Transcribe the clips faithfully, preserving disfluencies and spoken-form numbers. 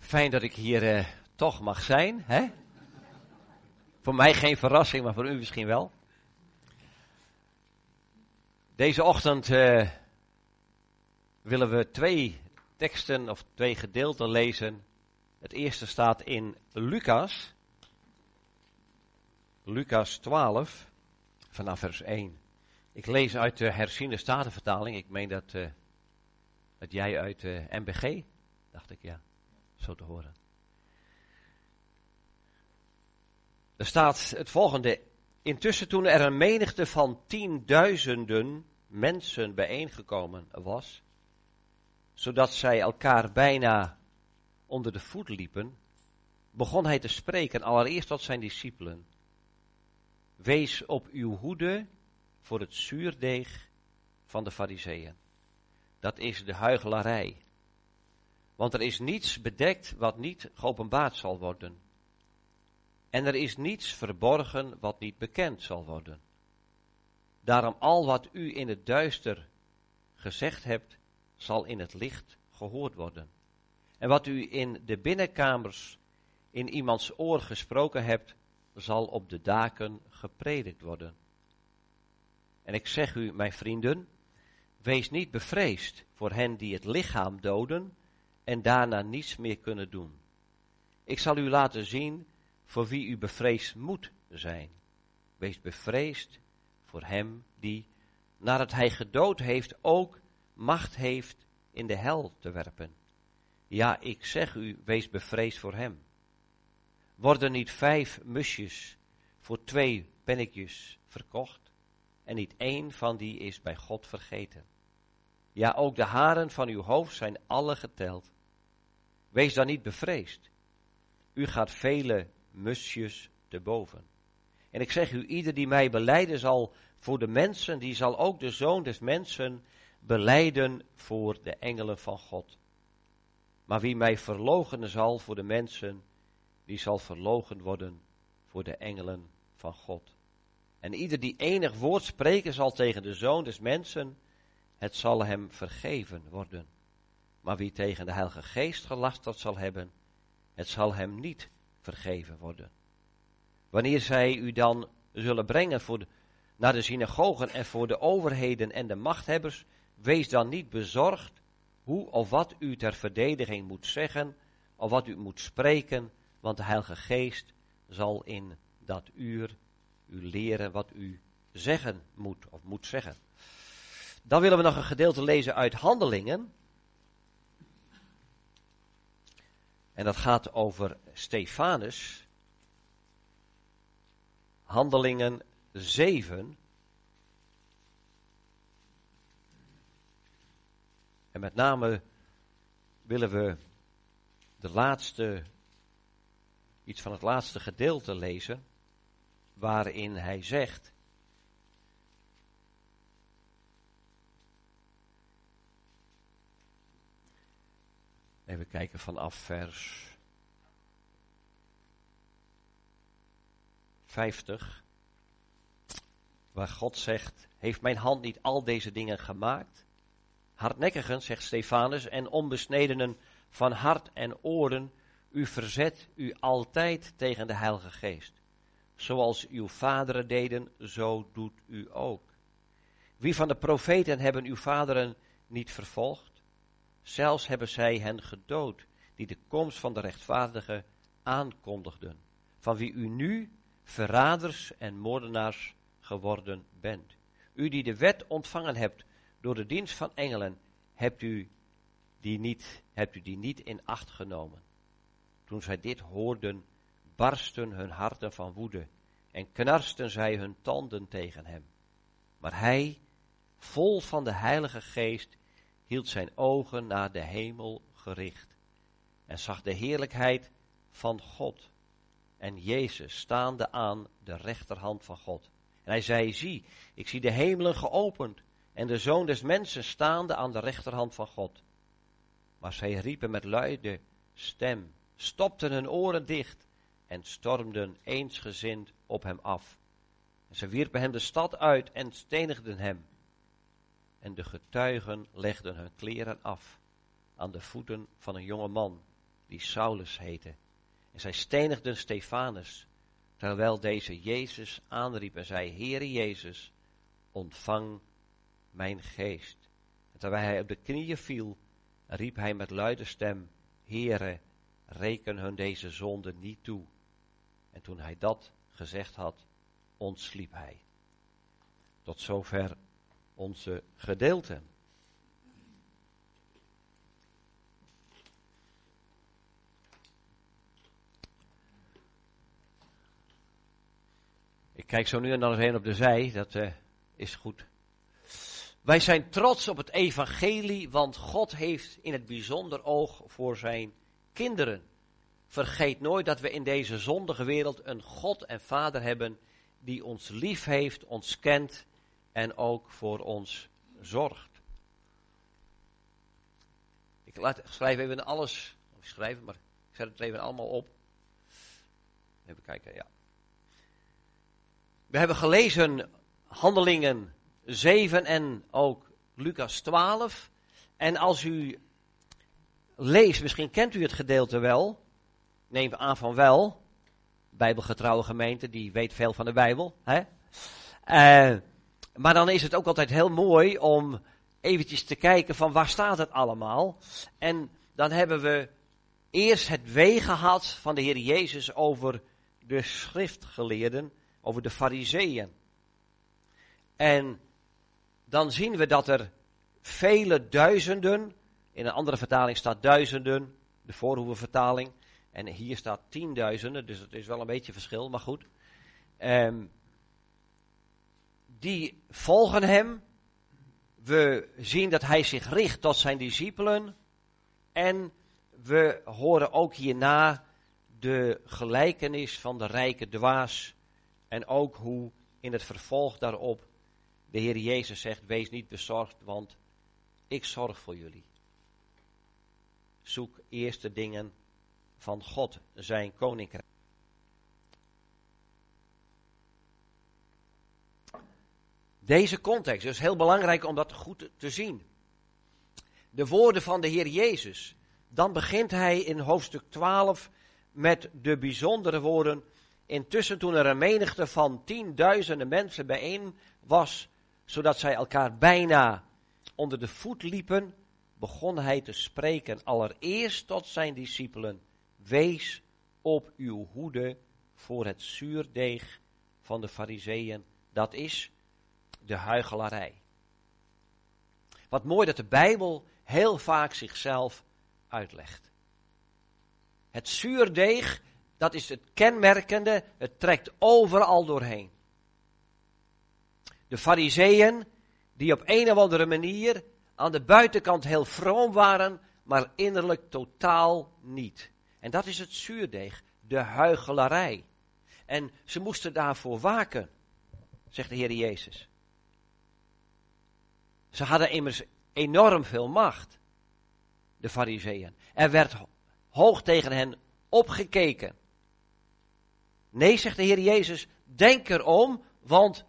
Fijn dat ik hier uh, toch mag zijn, hè? Voor mij geen verrassing, maar voor u misschien wel. Deze ochtend uh, willen we twee teksten of twee gedeelten lezen. Het eerste staat in Lucas, Lucas twaalf, vanaf vers één. Ik lees uit de herziene statenvertaling. Ik meen dat, uh, dat jij uit uh, M B G, dacht ik, ja, zo te horen. Er staat het volgende. Intussen toen er een menigte van tienduizenden mensen bijeengekomen was, zodat zij elkaar bijna onder de voet liepen, begon hij te spreken allereerst tot zijn discipelen. Wees op uw hoede voor het zuurdeeg van de Farizeeën. Dat is de huichelarij. Want er is niets bedekt wat niet geopenbaard zal worden. En er is niets verborgen wat niet bekend zal worden. Daarom al wat u in het duister gezegd hebt, zal in het licht gehoord worden. En wat u in de binnenkamers in iemands oor gesproken hebt, zal op de daken gepredikt worden. En ik zeg u, mijn vrienden, wees niet bevreesd voor hen die het lichaam doden en daarna niets meer kunnen doen. Ik zal u laten zien voor wie u bevreesd moet zijn. Wees bevreesd voor hem die, nadat hij gedood heeft, ook macht heeft in de hel te werpen. Ja, ik zeg u, wees bevreesd voor hem. Worden niet vijf musjes voor twee pennetjes verkocht? En niet één van die is bij God vergeten. Ja, ook de haren van uw hoofd zijn alle geteld. Wees dan niet bevreesd. U gaat vele musjes te boven. En ik zeg u, ieder die mij belijden zal voor de mensen, die zal ook de Zoon des Mensen belijden voor de engelen van God. Maar wie mij verloochenen zal voor de mensen, die zal verloochend worden voor de engelen van God. En ieder die enig woord spreken zal tegen de Zoon des Mensen, het zal hem vergeven worden. Maar wie tegen de Heilige Geest gelasterd zal hebben, het zal hem niet vergeven worden. Wanneer zij u dan zullen brengen voor de, naar de synagogen en voor de overheden en de machthebbers, wees dan niet bezorgd hoe of wat u ter verdediging moet zeggen of wat u moet spreken, want de Heilige Geest zal in dat uur u leren wat u zeggen moet of moet zeggen. Dan willen we nog een gedeelte lezen uit Handelingen. En dat gaat over Stefanus. Handelingen zeven. En met name willen we de laatste, iets van het laatste gedeelte lezen, waarin hij zegt: even kijken vanaf vers vijftig, waar God zegt: heeft mijn hand niet al deze dingen gemaakt? Hardnekkigen, zegt Stefanus, en onbesnedenen van hart en oren, u verzet u altijd tegen de Heilige Geest. Zoals uw vaderen deden, zo doet u ook. Wie van de profeten hebben uw vaderen niet vervolgd? Zelfs hebben zij hen gedood, die de komst van de rechtvaardige aankondigden, van wie u nu verraders en moordenaars geworden bent. U die de wet ontvangen hebt door de dienst van engelen, hebt u die niet, hebt u die niet in acht genomen. Toen zij dit hoorden, barsten hun harten van woede en knarsten zij hun tanden tegen hem. Maar hij, vol van de Heilige Geest, hield zijn ogen naar de hemel gericht en zag de heerlijkheid van God en Jezus staande aan de rechterhand van God. En hij zei: zie, ik zie de hemelen geopend en de Zoon des Mensen staande aan de rechterhand van God. Maar zij riepen met luide stem, stopten hun oren dicht en stormden eensgezind op hem af. En ze wierpen hem de stad uit en stenigden hem. En de getuigen legden hun kleren af aan de voeten van een jonge man die Saulus heette. En zij stenigden Stefanus, terwijl deze Jezus aanriep en zei, Heere Jezus, ontvang mijn geest. En terwijl hij op de knieën viel, riep hij met luide stem, Heere, reken hun deze zonde niet toe. En toen hij dat gezegd had, ontsliep hij. Tot zover onze gedeelten. Ik kijk zo nu en dan eens heen op de zij, dat uh, is goed. Wij zijn trots op het evangelie, want God heeft in het bijzonder oog voor zijn kinderen. Vergeet nooit dat we in deze zondige wereld een God en Vader hebben die ons lief heeft, ons kent en ook voor ons zorgt. Ik laat, schrijf even alles, of schrijf het maar, ik zet het even allemaal op. Even kijken, ja. We hebben gelezen Handelingen zeven en ook Lucas twaalf. En als u leest, misschien kent u het gedeelte wel, neem aan van wel, bijbelgetrouwe gemeente, die weet veel van de Bijbel. Hè? Uh, maar dan is het ook altijd heel mooi om eventjes te kijken van waar staat het allemaal. En dan hebben we eerst het wee gehad van de Heer Jezus over de schriftgeleerden, over de fariseeën. En dan zien we dat er vele duizenden, in een andere vertaling staat duizenden, de Voorhoevenvertaling, en hier staat tienduizenden, dus het is wel een beetje verschil, maar goed. Um, die volgen hem. We zien dat hij zich richt tot zijn discipelen. En we horen ook hierna de gelijkenis van de rijke dwaas. En ook hoe in het vervolg daarop de Heer Jezus zegt, wees niet bezorgd, want ik zorg voor jullie. Zoek eerst de dingen van God, zijn koninkrijk. Deze context is heel belangrijk om dat goed te zien. De woorden van de Heer Jezus. Dan begint hij in hoofdstuk twaalf met de bijzondere woorden. Intussen toen er een menigte van tienduizenden mensen bijeen was, zodat zij elkaar bijna onder de voet liepen, begon hij te spreken allereerst tot zijn discipelen. Wees op uw hoede voor het zuurdeeg van de fariseeën. Dat is de huichelarij. Wat mooi dat de Bijbel heel vaak zichzelf uitlegt. Het zuurdeeg, dat is het kenmerkende, het trekt overal doorheen. De fariseeën, die op een of andere manier aan de buitenkant heel vroom waren, maar innerlijk totaal niet. En dat is het zuurdeeg, de huichelarij. En ze moesten daarvoor waken, zegt de Heer Jezus. Ze hadden immers enorm veel macht, de fariseeën. Er werd hoog tegen hen opgekeken. Nee, zegt de Heer Jezus, denk erom, want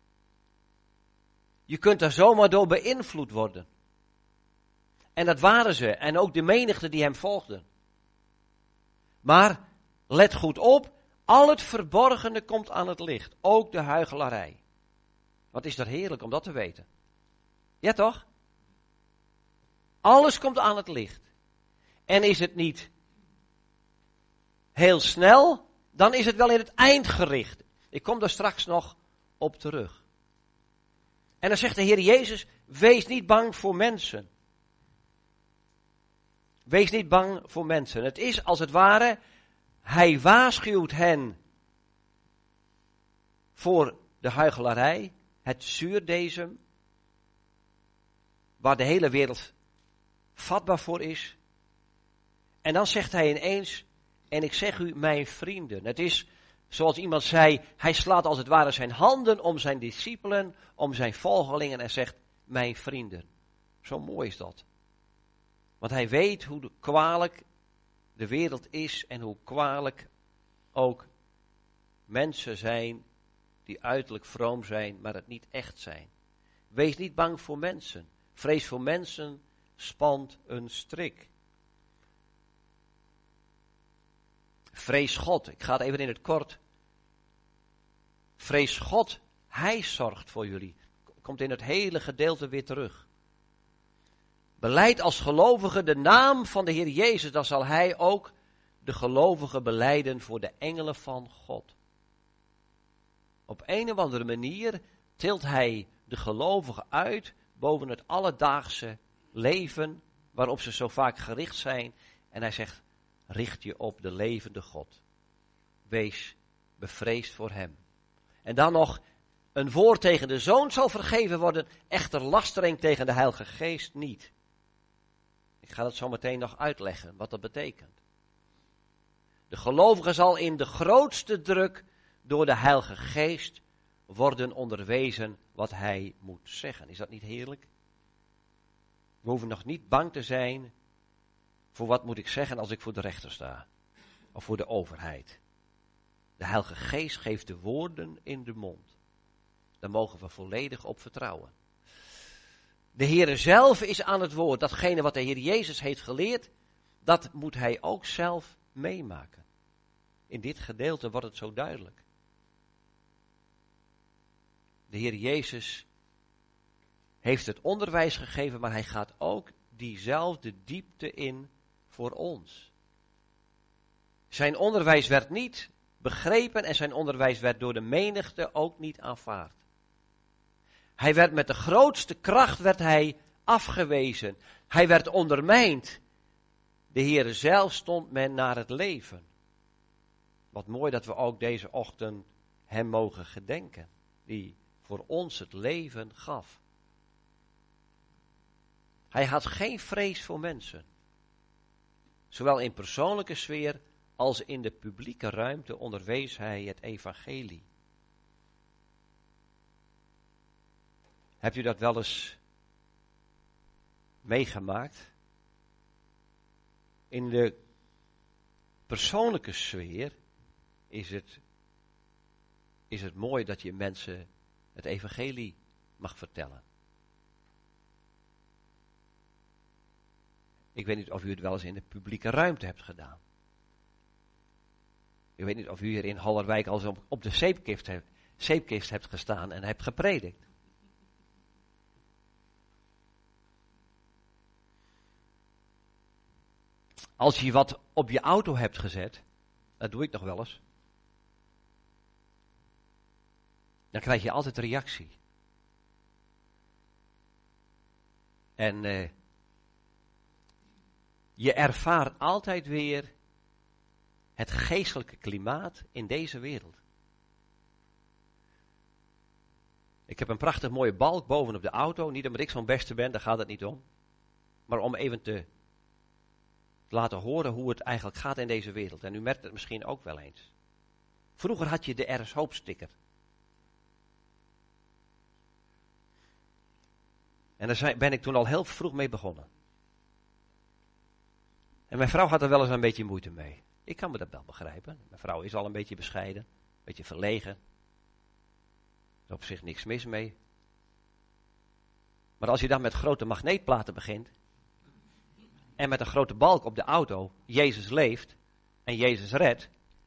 je kunt daar zomaar door beïnvloed worden. En dat waren ze, en ook de menigte die hem volgden. Maar let goed op, al het verborgene komt aan het licht, ook de huichelarij. Wat is dat heerlijk om dat te weten. Ja toch? Alles komt aan het licht. En is het niet heel snel, dan is het wel in het eind gericht. Ik kom daar straks nog op terug. En dan zegt de Heer Jezus, wees niet bang voor mensen. Wees niet bang voor mensen. Het is als het ware, hij waarschuwt hen voor de huichelarij, het zuurdezem, waar de hele wereld vatbaar voor is. En dan zegt hij ineens, en ik zeg u mijn vrienden. Het is zoals iemand zei, hij slaat als het ware zijn handen om zijn discipelen, om zijn volgelingen en zegt, mijn vrienden. Zo mooi is dat. Want hij weet hoe kwalijk de wereld is en hoe kwalijk ook mensen zijn die uiterlijk vroom zijn, maar het niet echt zijn. Wees niet bang voor mensen. Vrees voor mensen spant een strik. Vrees God. Ik ga het even in het kort. Vrees God. Hij zorgt voor jullie. Komt in het hele gedeelte weer terug. Beleid als gelovige de naam van de Heer Jezus. Dan zal hij ook de gelovigen belijden voor de engelen van God. Op een of andere manier tilt hij de gelovigen uit boven het alledaagse leven waarop ze zo vaak gericht zijn. En hij zegt, richt je op de levende God. Wees bevreesd voor hem. En dan nog, een woord tegen de Zoon zal vergeven worden, echter lastering tegen de Heilige Geest niet. Ik ga dat zo meteen nog uitleggen, wat dat betekent. De gelovige zal in de grootste druk door de Heilige Geest worden onderwezen wat hij moet zeggen. Is dat niet heerlijk? We hoeven nog niet bang te zijn voor wat moet ik zeggen als ik voor de rechter sta. Of voor de overheid. De Heilige Geest geeft de woorden in de mond. Daar mogen we volledig op vertrouwen. De Heer zelf is aan het woord. Datgene wat de Heer Jezus heeft geleerd, dat moet hij ook zelf meemaken. In dit gedeelte wordt het zo duidelijk. De Heer Jezus heeft het onderwijs gegeven, maar hij gaat ook diezelfde diepte in voor ons. Zijn onderwijs werd niet begrepen en zijn onderwijs werd door de menigte ook niet aanvaard. Hij werd met de grootste kracht werd hij afgewezen. Hij werd ondermijnd. De Heere zelf stond men naar het leven. Wat mooi dat we ook deze ochtend hem mogen gedenken. Die voor ons het leven gaf. Hij had geen vrees voor mensen. Zowel in persoonlijke sfeer als in de publieke ruimte onderwees hij het evangelie. Heb u dat wel eens meegemaakt? In de persoonlijke sfeer is het, is het mooi dat je mensen het evangelie mag vertellen. Ik weet niet of u het wel eens in de publieke ruimte hebt gedaan. Ik weet niet of u hier in Hallerwijk al eens op de zeepkist hebt, zeepkist hebt gestaan en hebt gepredikt. Als je wat op je auto hebt gezet, dat doe ik nog wel eens, dan krijg je altijd reactie. En uh, je ervaart altijd weer het geestelijke klimaat in deze wereld. Ik heb een prachtig mooie balk bovenop de auto. Niet omdat ik zo'n beste ben, daar gaat het niet om. Maar om even te laten horen hoe het eigenlijk gaat in deze wereld. En u merkt het misschien ook wel eens. Vroeger had je de Er is Hoop sticker. En daar ben ik toen al heel vroeg mee begonnen. En mijn vrouw had er wel eens een beetje moeite mee. Ik kan me dat wel begrijpen. Mijn vrouw is al een beetje bescheiden. Een beetje verlegen. Er is op zich niks mis mee. Maar als je dan met grote magneetplaten begint. En met een grote balk op de auto. Jezus leeft. En Jezus redt.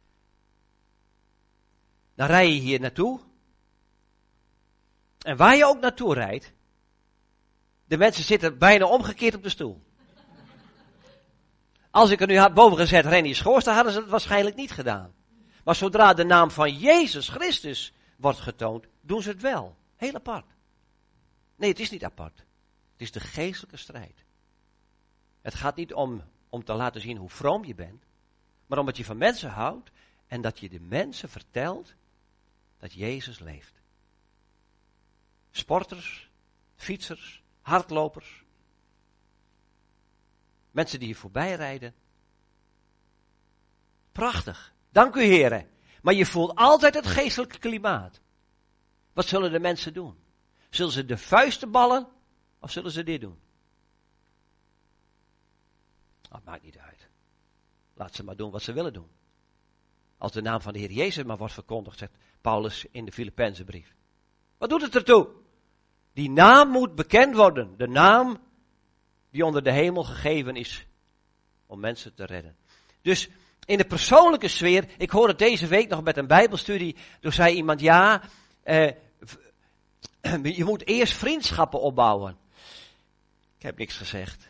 Dan rij je hier naartoe. En waar je ook naartoe rijdt. De mensen zitten bijna omgekeerd op de stoel. Als ik er nu had boven gezet, Rennie Schoors, dan hadden ze het waarschijnlijk niet gedaan. Maar zodra de naam van Jezus Christus wordt getoond, doen ze het wel. Heel apart. Nee, het is niet apart. Het is de geestelijke strijd. Het gaat niet om, om te laten zien hoe vroom je bent, maar om dat je van mensen houdt en dat je de mensen vertelt dat Jezus leeft. Sporters, fietsers, hardlopers. Mensen die hier voorbij rijden. Prachtig. Dank u, heren. Maar je voelt altijd het geestelijke klimaat. Wat zullen de mensen doen? Zullen ze de vuisten ballen of zullen ze dit doen? Oh, het maakt niet uit. Laat ze maar doen wat ze willen doen. Als de naam van de Heer Jezus maar wordt verkondigd, zegt Paulus in de Filippenzenbrief. Wat doet het ertoe? Die naam moet bekend worden. De naam die onder de hemel gegeven is om mensen te redden. Dus In de persoonlijke sfeer, ik hoorde deze week nog met een bijbelstudie, toen zei iemand, ja, eh, je moet eerst vriendschappen opbouwen. Ik heb niks gezegd.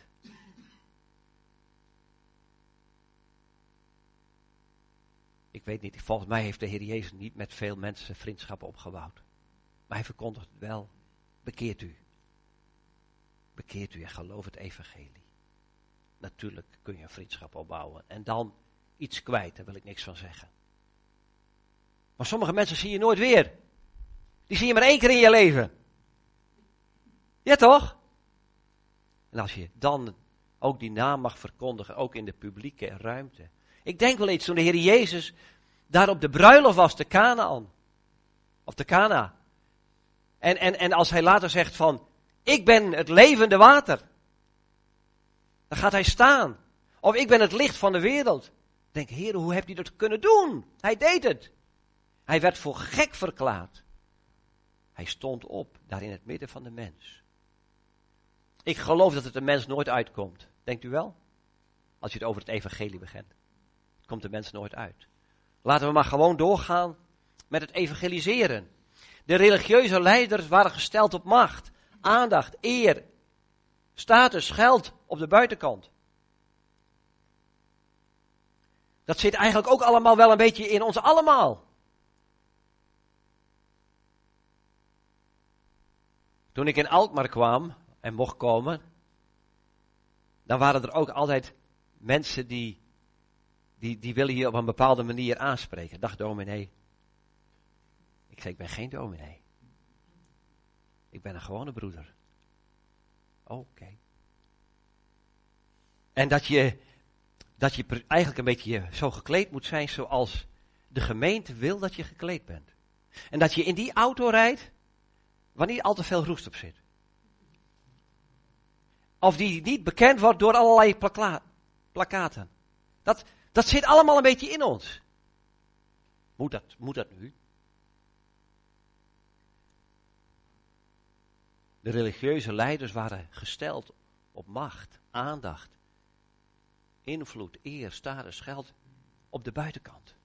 Ik weet niet, volgens mij heeft de Heer Jezus niet met veel mensen vriendschappen opgebouwd. Maar hij verkondigt het wel. Bekeert u. Bekeert u en geloof het evangelie. Natuurlijk kun je een vriendschap opbouwen. En dan iets kwijt, daar wil ik niks van zeggen. Maar sommige mensen zie je nooit weer. Die zie je maar één keer in je leven. Ja toch? En als je dan ook die naam mag verkondigen, ook in de publieke ruimte. Ik denk wel eens toen de Heer Jezus daar op de bruiloft was, de Kanaan. Of de Kana. En, en, en als hij later zegt van, ik ben het levende water. Dan gaat hij staan. Of ik ben het licht van de wereld. Denk, Heer, hoe heeft hij dat kunnen doen? Hij deed het. Hij werd voor gek verklaard. Hij stond op, daar in het midden van de mens. Ik geloof dat het de mens nooit uitkomt. Denkt u wel? Als je het over het evangelie begint. Het komt de mens nooit uit. Laten we maar gewoon doorgaan met het evangeliseren. De religieuze leiders waren gesteld op macht, aandacht, eer, status, geld op de buitenkant. Dat zit eigenlijk ook allemaal wel een beetje in ons allemaal. Toen ik in Alkmaar kwam en mocht komen, dan waren er ook altijd mensen die, die, die willen je op een bepaalde manier aanspreken. Dag dominee. Ik zei, ik ben geen dominee. Ik ben een gewone broeder. Oké. Okay. En dat je, dat je eigenlijk een beetje zo gekleed moet zijn zoals de gemeente wil dat je gekleed bent. En dat je in die auto rijdt waar niet al te veel roest op zit. Of die niet bekend wordt door allerlei plakla- plakkaten. Dat, dat zit allemaal een beetje in ons. Moet dat, moet dat nu? De religieuze leiders waren gesteld op macht, aandacht, invloed, eer, status, geld op de buitenkant.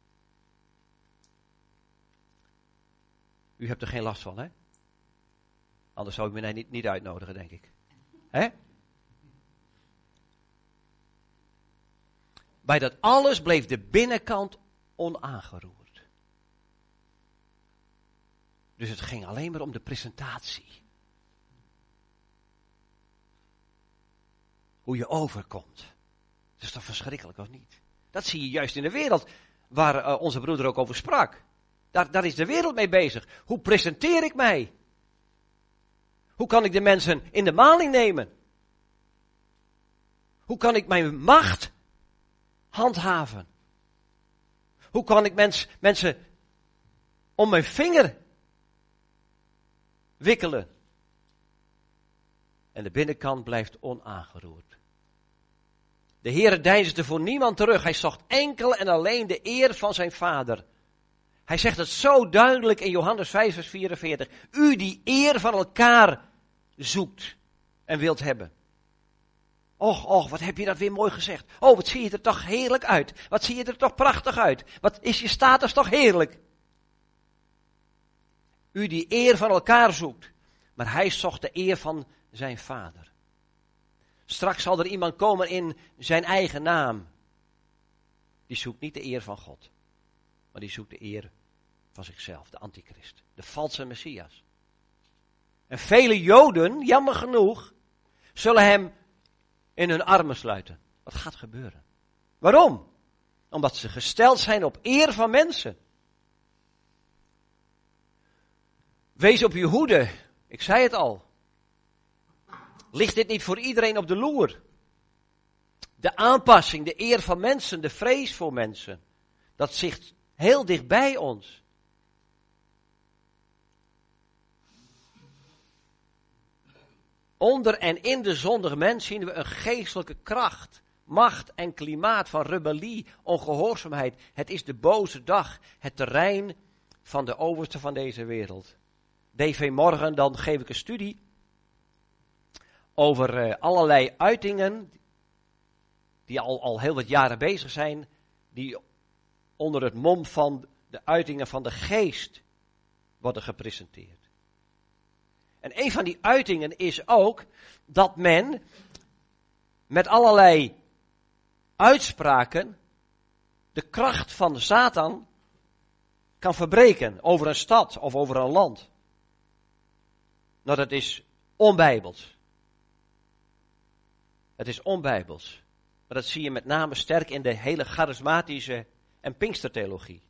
U hebt er geen last van, hè? Anders zou ik me niet, niet uitnodigen, denk ik. Hè? Bij dat alles bleef de binnenkant onaangeroerd. Dus het ging alleen maar om de presentatie. Hoe je overkomt. Dat is toch verschrikkelijk, of niet? Dat zie je juist in de wereld, waar uh, onze broeder ook over sprak. Daar, daar is de wereld mee bezig. Hoe presenteer ik mij? Hoe kan ik de mensen in de maling nemen? Hoe kan ik mijn macht handhaven? Hoe kan ik mens, mensen om mijn vinger wikkelen? En de binnenkant blijft onaangeroerd. De Heere deinsde voor niemand terug. Hij zocht enkel en alleen de eer van zijn vader. Hij zegt het zo duidelijk in Johannes vijf vers vierenveertig. U die eer van elkaar zoekt en wilt hebben. Och, och, wat heb je dat weer mooi gezegd. Oh, wat zie je er toch heerlijk uit. Wat zie je er toch prachtig uit. Wat is je status toch heerlijk. U die eer van elkaar zoekt. Maar hij zocht de eer van zijn vader. Straks zal er iemand komen in zijn eigen naam. Die zoekt niet de eer van God. Maar die zoekt de eer van zichzelf. De antichrist. De valse Messias. En vele Joden, jammer genoeg, zullen hem in hun armen sluiten. Wat gaat gebeuren? Waarom? Omdat ze gesteld zijn op eer van mensen. Wees op je hoede. Ik zei het al. Ligt dit niet voor iedereen op de loer? De aanpassing, de eer van mensen, de vrees voor mensen. Dat zit heel dicht bij ons. Onder en in de zondige mens zien we een geestelijke kracht, macht en klimaat van rebellie, ongehoorzaamheid. Het is de boze dag, het terrein van de overste van deze wereld. D V morgen dan geef ik een studie over uh, allerlei uitingen die al, al heel wat jaren bezig zijn, die onder het mom van de uitingen van de geest worden gepresenteerd. En een van die uitingen is ook dat men met allerlei uitspraken de kracht van de Satan kan verbreken over een stad of over een land. Nou, dat is onbijbels. Het is onbijbels. Maar dat zie je met name sterk in de hele charismatische en pinkstertheologie.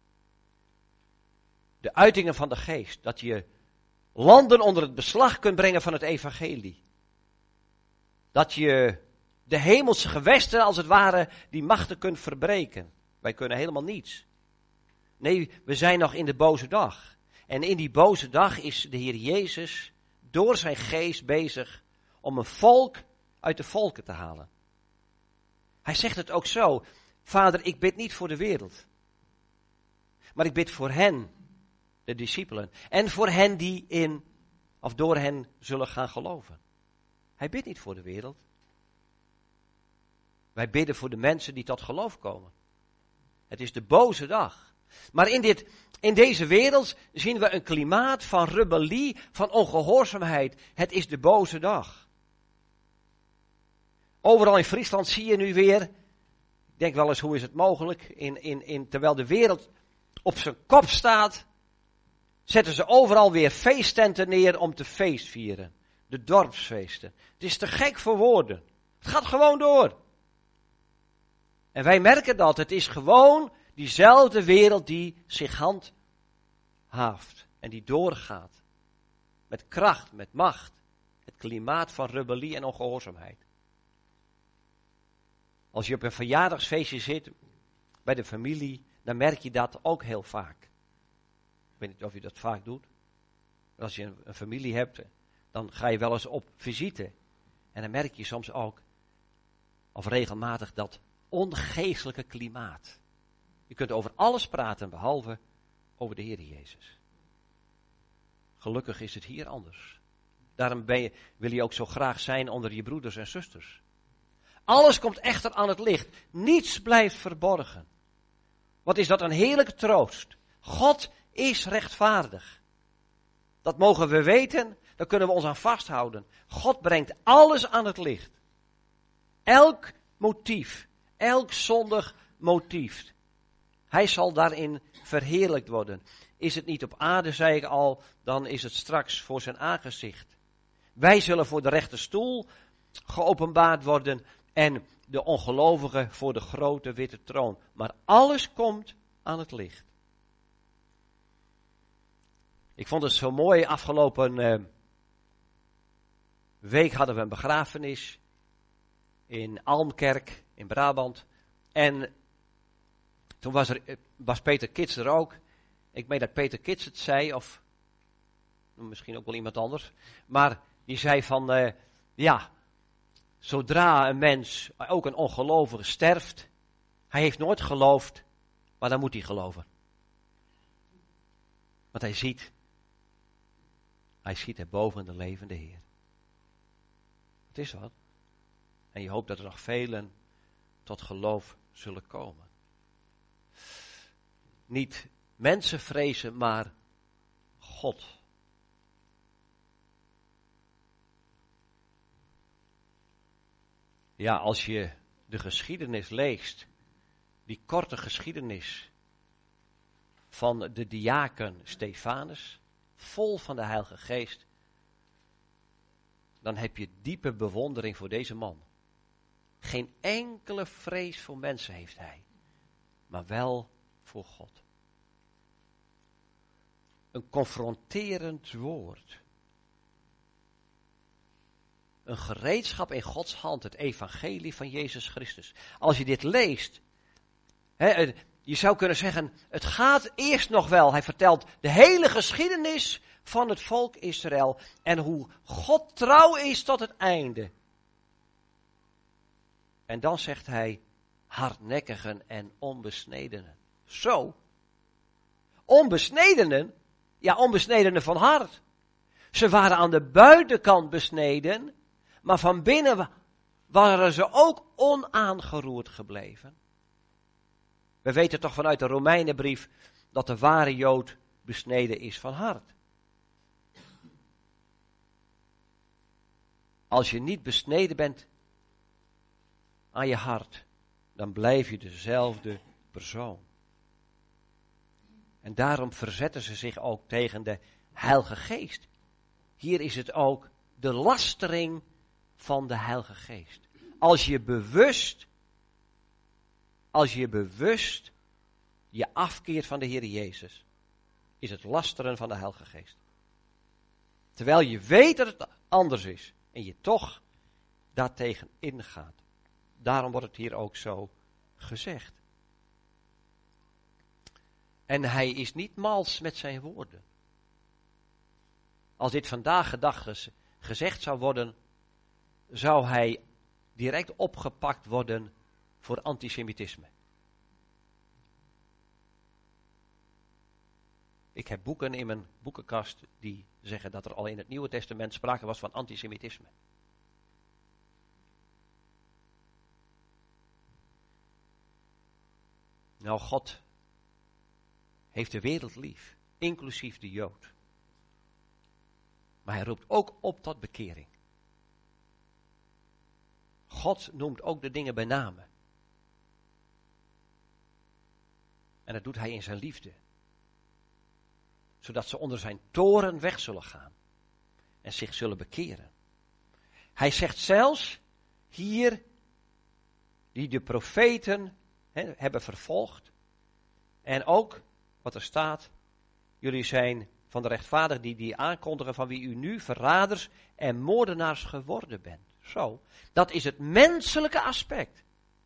De uitingen van de geest. Dat je landen onder het beslag kunt brengen van het evangelie. Dat je de hemelse gewesten, als het ware, die machten kunt verbreken. Wij kunnen helemaal niets. Nee, we zijn nog in de boze dag. En in die boze dag is de Heer Jezus door zijn geest bezig om een volk uit de volken te halen. Hij zegt het ook zo. Vader, ik bid niet voor de wereld. Maar ik bid voor hen, de discipelen. En voor hen die in, of door hen zullen gaan geloven. Hij bidt niet voor de wereld. Wij bidden voor de mensen die tot geloof komen. Het is de boze dag. Maar in, dit, in deze wereld zien we een klimaat van rebellie, van ongehoorzaamheid. Het is de boze dag. Overal in Friesland zie je nu weer, ik denk wel eens hoe is het mogelijk, in, in, in, terwijl de wereld op zijn kop staat, zetten ze overal weer feesttenten neer om te feestvieren. De dorpsfeesten. Het is te gek voor woorden. Het gaat gewoon door. En wij merken dat. Het is gewoon diezelfde wereld die zich handhaaft. En die doorgaat. Met kracht, met macht. Het klimaat van rebellie en ongehoorzaamheid. Als je op een verjaardagsfeestje zit, bij de familie, dan merk je dat ook heel vaak. Ik weet niet of je dat vaak doet. Maar als je een, een familie hebt, dan ga je wel eens op visite. En dan merk je soms ook, of regelmatig, dat ongeestelijke klimaat. Je kunt over alles praten, behalve over de Heer Jezus. Gelukkig is het hier anders. Daarom ben je, wil je ook zo graag zijn onder je broeders en zusters. Alles komt echter aan het licht. Niets blijft verborgen. Wat is dat een heerlijke troost. God is rechtvaardig. Dat mogen we weten, daar kunnen we ons aan vasthouden. God brengt alles aan het licht. Elk motief, elk zondig motief. Hij zal daarin verheerlijkt worden. Is het niet op aarde, zei ik al, dan is het straks voor zijn aangezicht. Wij zullen voor de rechte stoel geopenbaard worden en de ongelovigen voor de grote witte troon. Maar alles komt aan het licht. Ik vond het zo mooi, afgelopen uh, week hadden we een begrafenis in Almkerk in Brabant. En toen was, er, was Peter Kits er ook. Ik meen dat Peter Kits het zei, of misschien ook wel iemand anders. Maar die zei van, uh, ja, zodra een mens, ook een ongelovige, sterft, hij heeft nooit geloofd, maar dan moet hij geloven. Want hij ziet, hij ziet erboven de levende Heer. Het is wat. En je hoopt dat er nog velen tot geloof zullen komen. Niet mensen vrezen, maar God. Ja, als je de geschiedenis leest, die korte geschiedenis van de diaken Stefanus, vol van de Heilige Geest, dan heb je diepe bewondering voor deze man. Geen enkele vrees voor mensen heeft hij, maar wel voor God. Een confronterend woord. Een gereedschap in Gods hand, het evangelie van Jezus Christus. Als je dit leest, hè, je zou kunnen zeggen, het gaat eerst nog wel. Hij vertelt de hele geschiedenis van het volk Israël en hoe God trouw is tot het einde. En dan zegt hij, hardnekkigen en onbesnedenen. Zo. Onbesnedenen? Ja, onbesnedenen van hart. Ze waren aan de buitenkant besneden, maar van binnen waren ze ook onaangeroerd gebleven. We weten toch vanuit de Romeinenbrief dat de ware Jood besneden is van hart. Als je niet besneden bent aan je hart, dan blijf je dezelfde persoon. En daarom verzetten ze zich ook tegen de Heilige Geest. Hier is het ook de lastering van de Heilige Geest. Als je bewust, als je bewust je afkeert van de Heer Jezus, is het lasteren van de Heilige Geest. Terwijl je weet dat het anders is en je toch daartegen ingaat. Daarom wordt het hier ook zo gezegd. En hij is niet mals met zijn woorden. Als dit vandaag gedacht gezegd zou worden, zou hij direct opgepakt worden voor antisemitisme. Ik heb boeken in mijn boekenkast die zeggen dat er al in het Nieuwe Testament sprake was van antisemitisme. Nou, God heeft de wereld lief, inclusief de Jood. Maar hij roept ook op tot bekering. God noemt ook de dingen bij namen. En dat doet hij in zijn liefde. Zodat ze onder zijn toren weg zullen gaan. En zich zullen bekeren. Hij zegt zelfs hier, die de profeten he, hebben vervolgd. En ook, wat er staat, jullie zijn van de rechtvaardigen die, die aankondigen van wie u nu verraders en moordenaars geworden bent. Zo, dat is het menselijke aspect.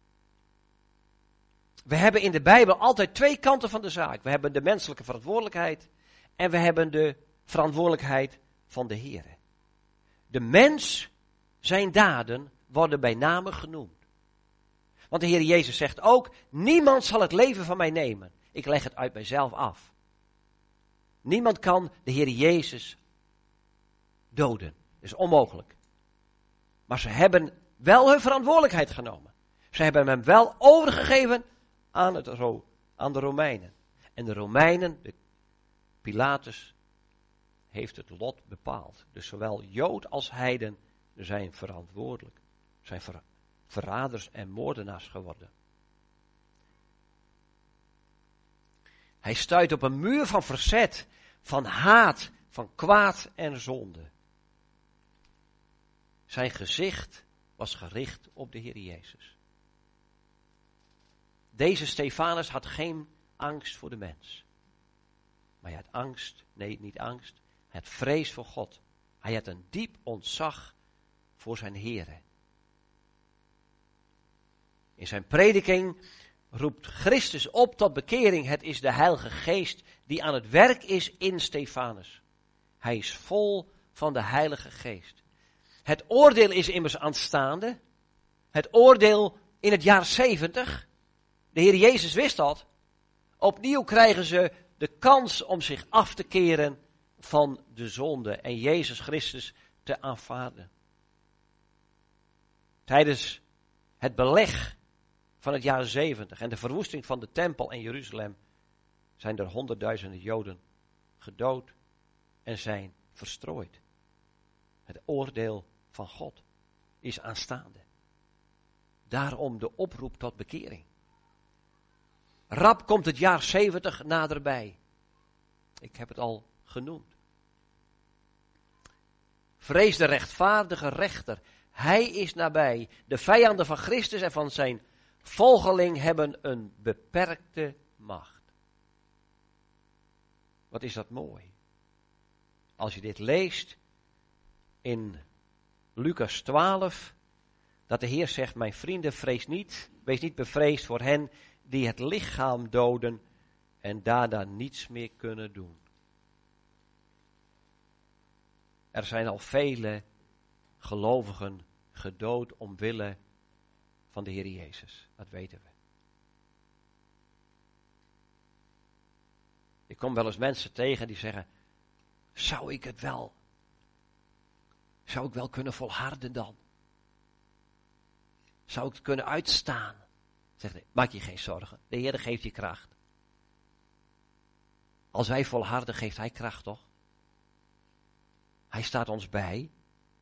We hebben in de Bijbel altijd twee kanten van de zaak. We hebben de menselijke verantwoordelijkheid en we hebben de verantwoordelijkheid van de Heer. De mens, zijn daden, worden bij name genoemd. Want de Heer Jezus zegt ook, niemand zal het leven van mij nemen. Ik leg het uit mijzelf af. Niemand kan de Heer Jezus doden. Dat is onmogelijk. Maar ze hebben wel hun verantwoordelijkheid genomen. Ze hebben hem wel overgegeven aan, het, aan de Romeinen. En de Romeinen, de Pilatus, heeft het lot bepaald. Dus zowel Jood als heiden zijn verantwoordelijk. Zijn ver, verraders en moordenaars geworden. Hij stuit op een muur van verzet, van haat, van kwaad en zonde. Zijn gezicht was gericht op de Heer Jezus. Deze Stefanus had geen angst voor de mens. Maar hij had angst, nee niet angst, hij had vrees voor God. Hij had een diep ontzag voor zijn Heere. In zijn prediking roept Christus op tot bekering. Het is de Heilige Geest die aan het werk is in Stefanus. Hij is vol van de Heilige Geest. Het oordeel is immers aanstaande. Het oordeel in het jaar zeventig. De Heer Jezus wist dat. Opnieuw krijgen ze de kans om zich af te keren van de zonde en Jezus Christus te aanvaarden. Tijdens het beleg van het jaar zeventig en de verwoesting van de tempel in Jeruzalem zijn er honderdduizenden Joden gedood en zijn verstrooid. Het oordeel van God is aanstaande. Daarom de oproep tot bekering. Rap komt het jaar zeventig naderbij. Ik heb het al genoemd. Vrees de rechtvaardige rechter. Hij is nabij. De vijanden van Christus en van zijn volgeling hebben een beperkte macht. Wat is dat mooi. Als je dit leest in Lucas twaalf, dat de Heer zegt, mijn vrienden, vrees niet, wees niet bevreesd voor hen die het lichaam doden en daarna niets meer kunnen doen. Er zijn al vele gelovigen gedood omwille van de Heer Jezus. Dat weten we. Ik kom wel eens mensen tegen die zeggen, zou ik het wel, zou ik wel kunnen volharden dan? Zou ik het kunnen uitstaan Zegt hij, maak je geen zorgen. De Heer geeft je kracht. Als wij volharden, geeft hij kracht, toch? Hij staat ons bij.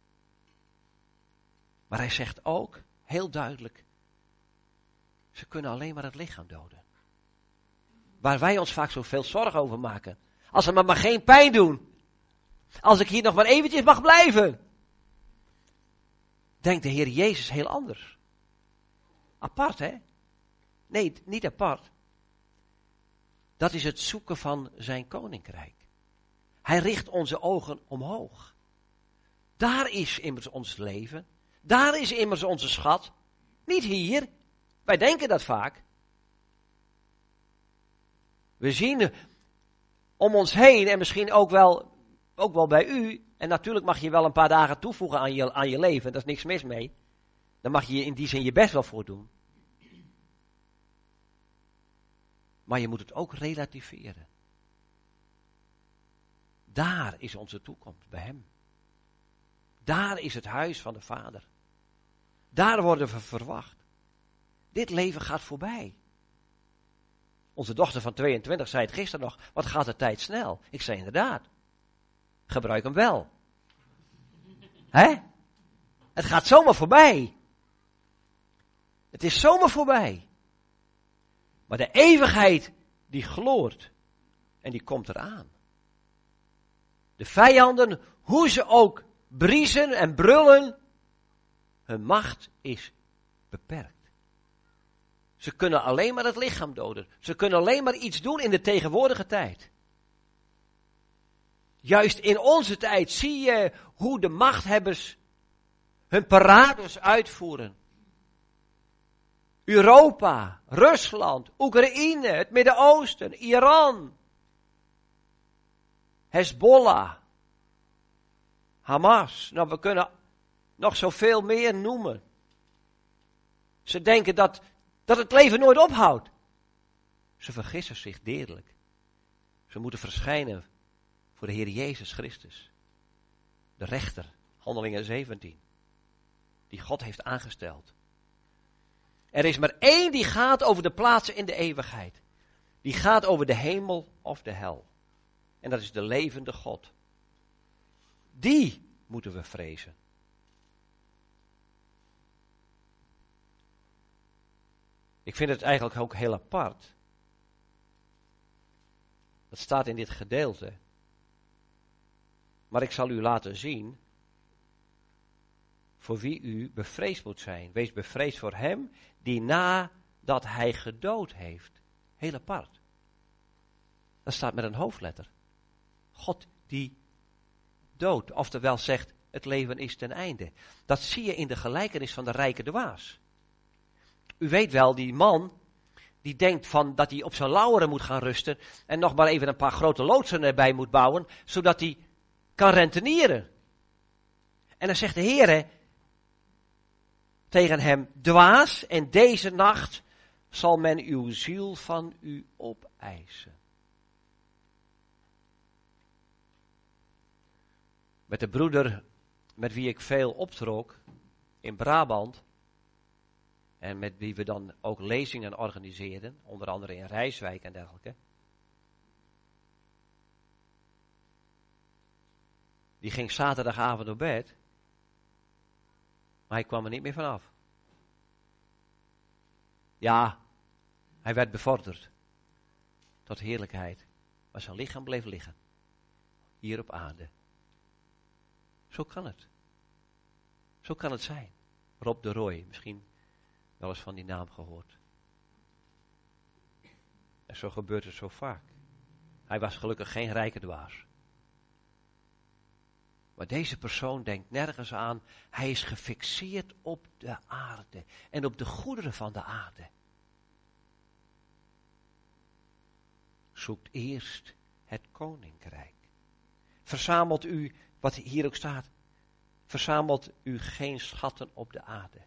Maar hij zegt ook, heel duidelijk, ze kunnen alleen maar het lichaam doden. Waar wij ons vaak zoveel zorgen over maken. Als ze me maar geen pijn doen. Als ik hier nog maar eventjes mag blijven. Denkt de Heer Jezus heel anders. Apart, hè? Nee, niet apart. Dat is het zoeken van zijn koninkrijk. Hij richt onze ogen omhoog. Daar is immers ons leven. Daar is immers onze schat. Niet hier. Wij denken dat vaak. We zien om ons heen en misschien ook wel, ook wel bij u. En natuurlijk mag je wel een paar dagen toevoegen aan je, aan je leven. Daar is niks mis mee. Daar mag je in die zin je best wel voor doen. Maar je moet het ook relativeren. Daar is onze toekomst bij hem. Daar is het huis van de Vader. Daar worden we verwacht. Dit leven gaat voorbij. Onze dochter van tweeëntwintig zei het gisteren nog. Wat gaat de tijd snel? Ik zei inderdaad. Gebruik hem wel. Hè? Het gaat zomaar voorbij. Het is zomaar voorbij. Maar de eeuwigheid die gloort. En die komt eraan. De vijanden, hoe ze ook briezen en brullen. Hun macht is beperkt. Ze kunnen alleen maar het lichaam doden. Ze kunnen alleen maar iets doen in de tegenwoordige tijd. Juist in onze tijd zie je hoe de machthebbers hun parades uitvoeren. Europa, Rusland, Oekraïne, het Midden-Oosten, Iran, Hezbollah, Hamas. Nou, we kunnen nog zoveel meer noemen. Ze denken dat, dat het leven nooit ophoudt. Ze vergissen zich deerlijk. Ze moeten verschijnen voor de Heer Jezus Christus. De rechter, Handelingen zeventien. Die God heeft aangesteld. Er is maar één die gaat over de plaatsen in de eeuwigheid. Die gaat over de hemel of de hel. En dat is de levende God. Die moeten we vrezen. Ik vind het eigenlijk ook heel apart. Dat staat in dit gedeelte. Maar ik zal u laten zien voor wie u bevreesd moet zijn. Wees bevreesd voor hem die nadat hij gedood heeft. Heel apart. Dat staat met een hoofdletter. God die dood, oftewel zegt het leven is ten einde. Dat zie je in de gelijkenis van de rijke dwaas. U weet wel, die man die denkt van dat hij op zijn lauweren moet gaan rusten en nog maar even een paar grote loodsen erbij moet bouwen, zodat hij kan rentenieren. En dan zegt de Heer tegen hem, dwaas, en deze nacht zal men uw ziel van u opeisen. Met de broeder met wie ik veel optrok in Brabant, en met wie we dan ook lezingen organiseerden, onder andere in Rijswijk en dergelijke. Die ging zaterdagavond op bed, maar hij kwam er niet meer vanaf. Ja, hij werd bevorderd tot heerlijkheid, maar zijn lichaam bleef liggen, hier op aarde. Zo kan het. Zo kan het zijn. Rob de Rooij, misschien wel eens van die naam gehoord. En zo gebeurt het zo vaak. Hij was gelukkig geen rijke dwaas. Maar deze persoon denkt nergens aan. Hij is gefixeerd op de aarde en op de goederen van de aarde. Zoekt eerst het koninkrijk. Verzamelt u, wat hier ook staat, verzamelt u geen schatten op de aarde.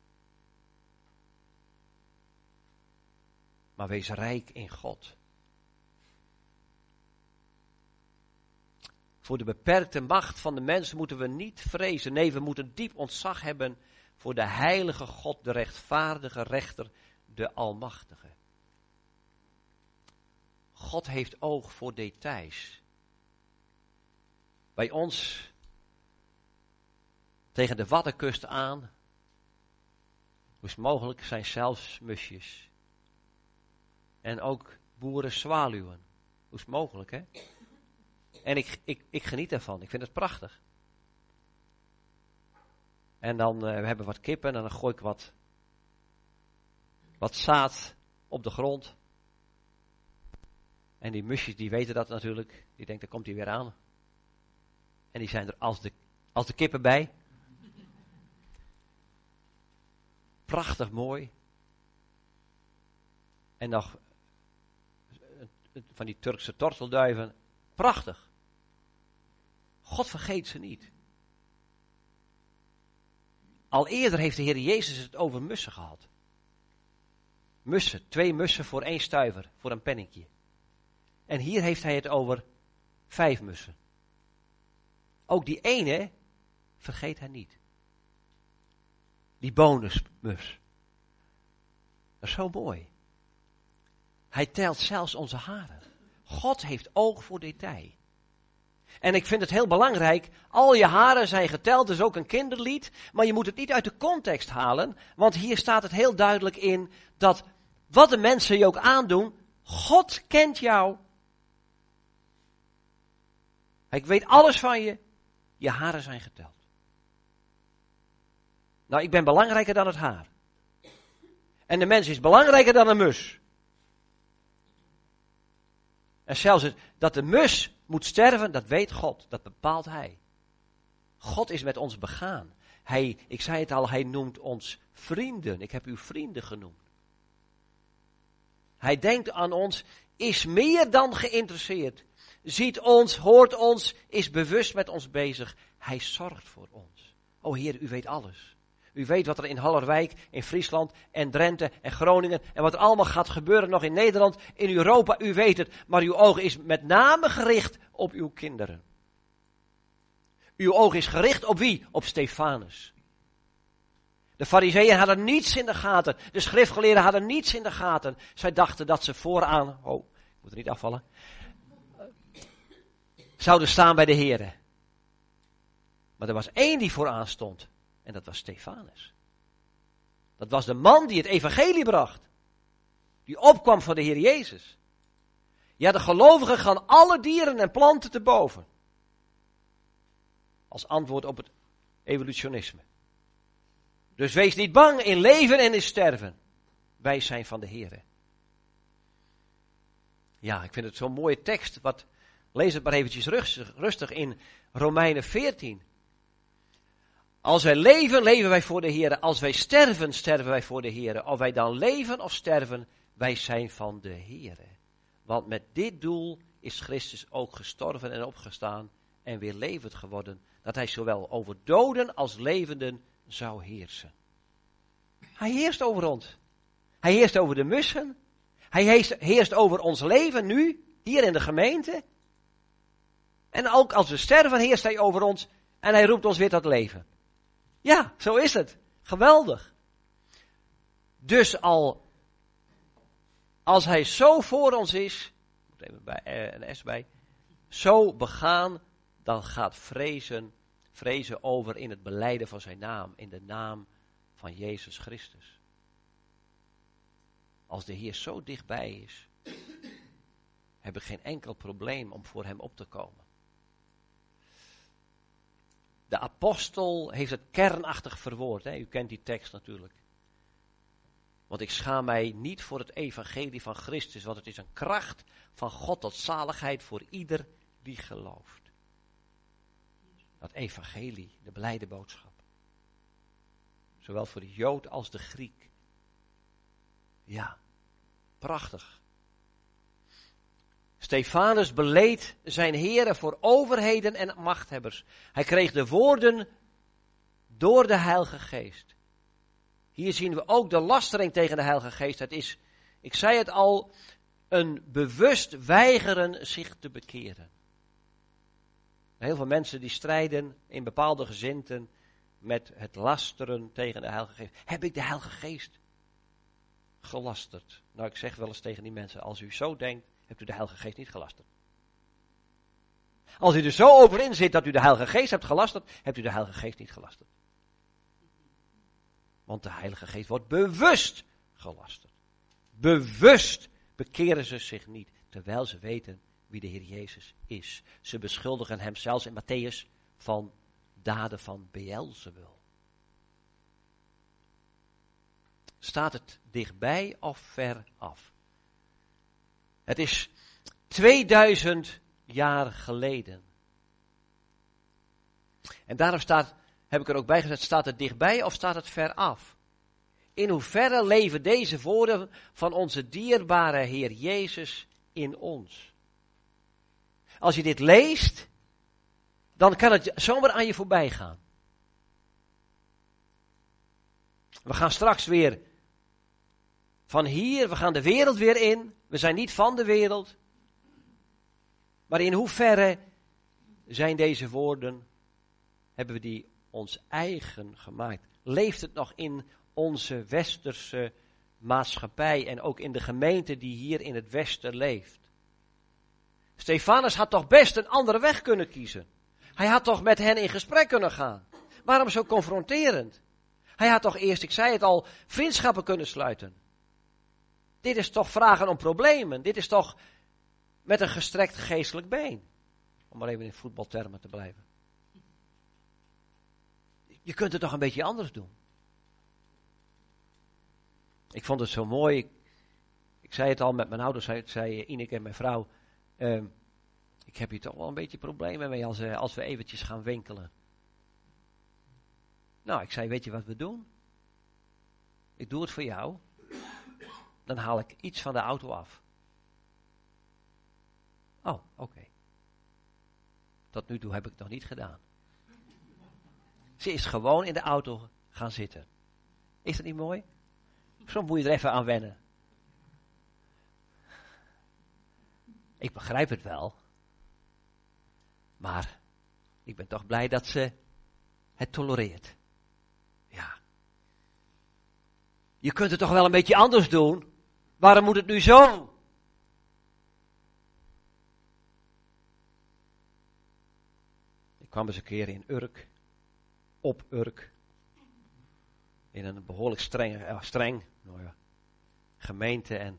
Maar wees rijk in God. Voor de beperkte macht van de mens moeten we niet vrezen. Nee, we moeten diep ontzag hebben voor de heilige God, de rechtvaardige rechter, de Almachtige. God heeft oog voor details. Bij ons, tegen de Waddenkust aan, hoe is het mogelijk, zijn zelfs musjes. En ook boerenzwaluwen. Hoe is het mogelijk, hè? En ik, ik, ik geniet ervan, ik vind het prachtig. En dan, uh, we hebben wat kippen en dan gooi ik wat, wat zaad op de grond. En die musjes, die weten dat natuurlijk. Die denken, daar komt hij weer aan. En die zijn er als de, als de kippen bij. Prachtig mooi. En nog van die Turkse tortelduiven. Prachtig. God vergeet ze niet. Al eerder heeft de Heer Jezus het over mussen gehad. Mussen, twee mussen voor één stuiver, voor een penningje. En hier heeft hij het over vijf mussen. Ook die ene vergeet hij niet. Die bonusmus. Dat is zo mooi. Hij telt zelfs onze haren. God heeft oog voor detail. En ik vind het heel belangrijk, al je haren zijn geteld, dus ook een kinderlied, maar je moet het niet uit de context halen, want hier staat het heel duidelijk in dat wat de mensen je ook aandoen, God kent jou. Hij weet alles van je, je haren zijn geteld. Nou, ik ben belangrijker dan het haar. En de mens is belangrijker dan een mus. En zelfs het, dat de mus moet sterven, dat weet God, dat bepaalt hij. God is met ons begaan. Hij, ik zei het al, hij noemt ons vrienden. Ik heb u vrienden genoemd. Hij denkt aan ons, is meer dan geïnteresseerd. Ziet ons, hoort ons, is bewust met ons bezig. Hij zorgt voor ons. O Heer, u weet alles. U weet wat er in Hallerwijk, in Friesland en Drenthe en Groningen en wat er allemaal gaat gebeuren nog in Nederland, in Europa, u weet het. Maar uw oog is met name gericht op uw kinderen. Uw oog is gericht op wie? Op Stefanus. De Farizeeën hadden niets in de gaten. De schriftgeleerden hadden niets in de gaten. Zij dachten dat ze vooraan, oh, ik moet er niet afvallen, zouden staan bij de Here. Maar er was één die vooraan stond. En dat was Stefanus. Dat was de man die het evangelie bracht. Die opkwam voor de Heer Jezus. Ja, de gelovigen gaan alle dieren en planten te boven. Als antwoord op het evolutionisme. Dus wees niet bang in leven en in sterven. Wij zijn van de Heer. Ja, ik vind het zo'n mooie tekst. Wat, lees het maar eventjes rustig, rustig in Romeinen veertien. Als wij leven, leven wij voor de Heer. Als wij sterven, sterven wij voor de Heer. Of wij dan leven of sterven, wij zijn van de Heer. Want met dit doel is Christus ook gestorven en opgestaan en weer levend geworden. Dat hij zowel over doden als levenden zou heersen. Hij heerst over ons. Hij heerst over de mussen. Hij heerst, heerst over ons leven nu, hier in de gemeente. En ook als we sterven, heerst hij over ons en hij roept ons weer tot leven. Ja, zo is het. Geweldig. Dus al, als hij zo voor ons is, ik moet even bij, eh, een S bij, zo begaan, dan gaat vrezen, vrezen over in het belijden van zijn naam, in de naam van Jezus Christus. Als de Heer zo dichtbij is, heb ik geen enkel probleem om voor hem op te komen. De apostel heeft het kernachtig verwoord. Hè? U kent die tekst natuurlijk. Want ik schaam mij niet voor het evangelie van Christus, want het is een kracht van God tot zaligheid voor ieder die gelooft. Dat evangelie, de blijde boodschap. Zowel voor de Jood als de Griek. Ja, prachtig. Stefanus beleed zijn heren voor overheden en machthebbers. Hij kreeg de woorden door de Heilige Geest. Hier zien we ook de lastering tegen de Heilige Geest. Het is, ik zei het al, een bewust weigeren zich te bekeren. Heel veel mensen die strijden in bepaalde gezinten met het lasteren tegen de Heilige Geest. Heb ik de Heilige Geest gelasterd. Nou, ik zeg wel eens tegen die mensen, als u zo denkt, hebt u de Heilige Geest niet gelasterd. Als u er zo over in zit dat u de Heilige Geest hebt gelasterd, hebt u de Heilige Geest niet gelasterd. Want de Heilige Geest wordt bewust gelasterd. Bewust bekeren ze zich niet, terwijl ze weten wie de Heer Jezus is. Ze beschuldigen hem zelfs in Matthäus van daden van Beelzebul. Staat het dichtbij of ver af? Het is tweeduizend jaar geleden. En daarom staat, heb ik er ook bij gezet, staat het dichtbij of staat het ver af? In hoeverre leven deze woorden van onze dierbare Heer Jezus in ons? Als je dit leest, dan kan het zomaar aan je voorbij gaan. We gaan straks weer van hier, we gaan de wereld weer in. We zijn niet van de wereld. Maar in hoeverre zijn deze woorden, hebben we die ons eigen gemaakt? Leeft het nog in onze westerse maatschappij en ook in de gemeente die hier in het westen leeft? Stefanus had toch best een andere weg kunnen kiezen. Hij had toch met hen in gesprek kunnen gaan. Waarom zo confronterend? Hij had toch eerst, ik zei het al, vriendschappen kunnen sluiten. Dit is toch vragen om problemen. Dit is toch met een gestrekt geestelijk been. Om maar even in voetbaltermen te blijven. Je kunt het toch een beetje anders doen. Ik vond het zo mooi. Ik, ik zei het al met mijn ouders, zei, zei Ineke en mijn vrouw. Uh, ik heb hier toch wel een beetje problemen mee als, uh, als we eventjes gaan winkelen. Nou, ik zei, weet je wat we doen? Ik doe het voor jou. Dan haal ik iets van de auto af. Oh, oké. Okay. Tot nu toe heb ik het nog niet gedaan. Ze is gewoon in de auto gaan zitten. Is dat niet mooi? Soms moet je er even aan wennen. Ik begrijp het wel. Maar ik ben toch blij dat ze het tolereert. Ja. Je kunt het toch wel een beetje anders doen? Waarom moet het nu zo? Ik kwam eens een keer in Urk. Op Urk. In een behoorlijk streng, eh, streng nou ja, gemeente. En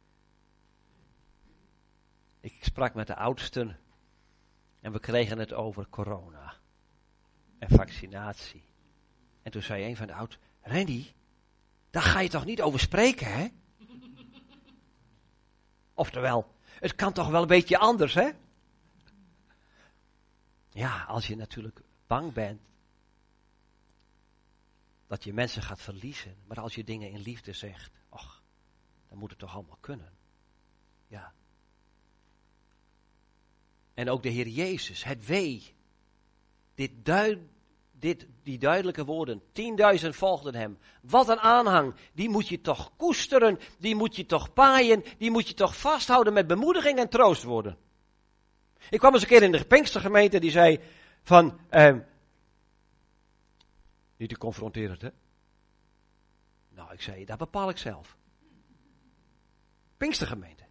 ik sprak met de oudsten. En we kregen het over corona. En vaccinatie. En toen zei een van de oud, Randy, daar ga je toch niet over spreken, hè? Oftewel, het kan toch wel een beetje anders, hè? Ja, als je natuurlijk bang bent dat je mensen gaat verliezen. Maar als je dingen in liefde zegt, och, dan moet het toch allemaal kunnen. Ja. En ook de Heer Jezus, het wee. Dit duid, dit, die duidelijke woorden, tienduizend volgden hem. Wat een aanhang, die moet je toch koesteren, die moet je toch paaien, die moet je toch vasthouden met bemoediging en troostwoorden. Ik kwam eens een keer in de Pinkstergemeente die zei van, eh, niet te confronterend, hè? Nou, ik zei, dat bepaal ik zelf. Pinkstergemeente.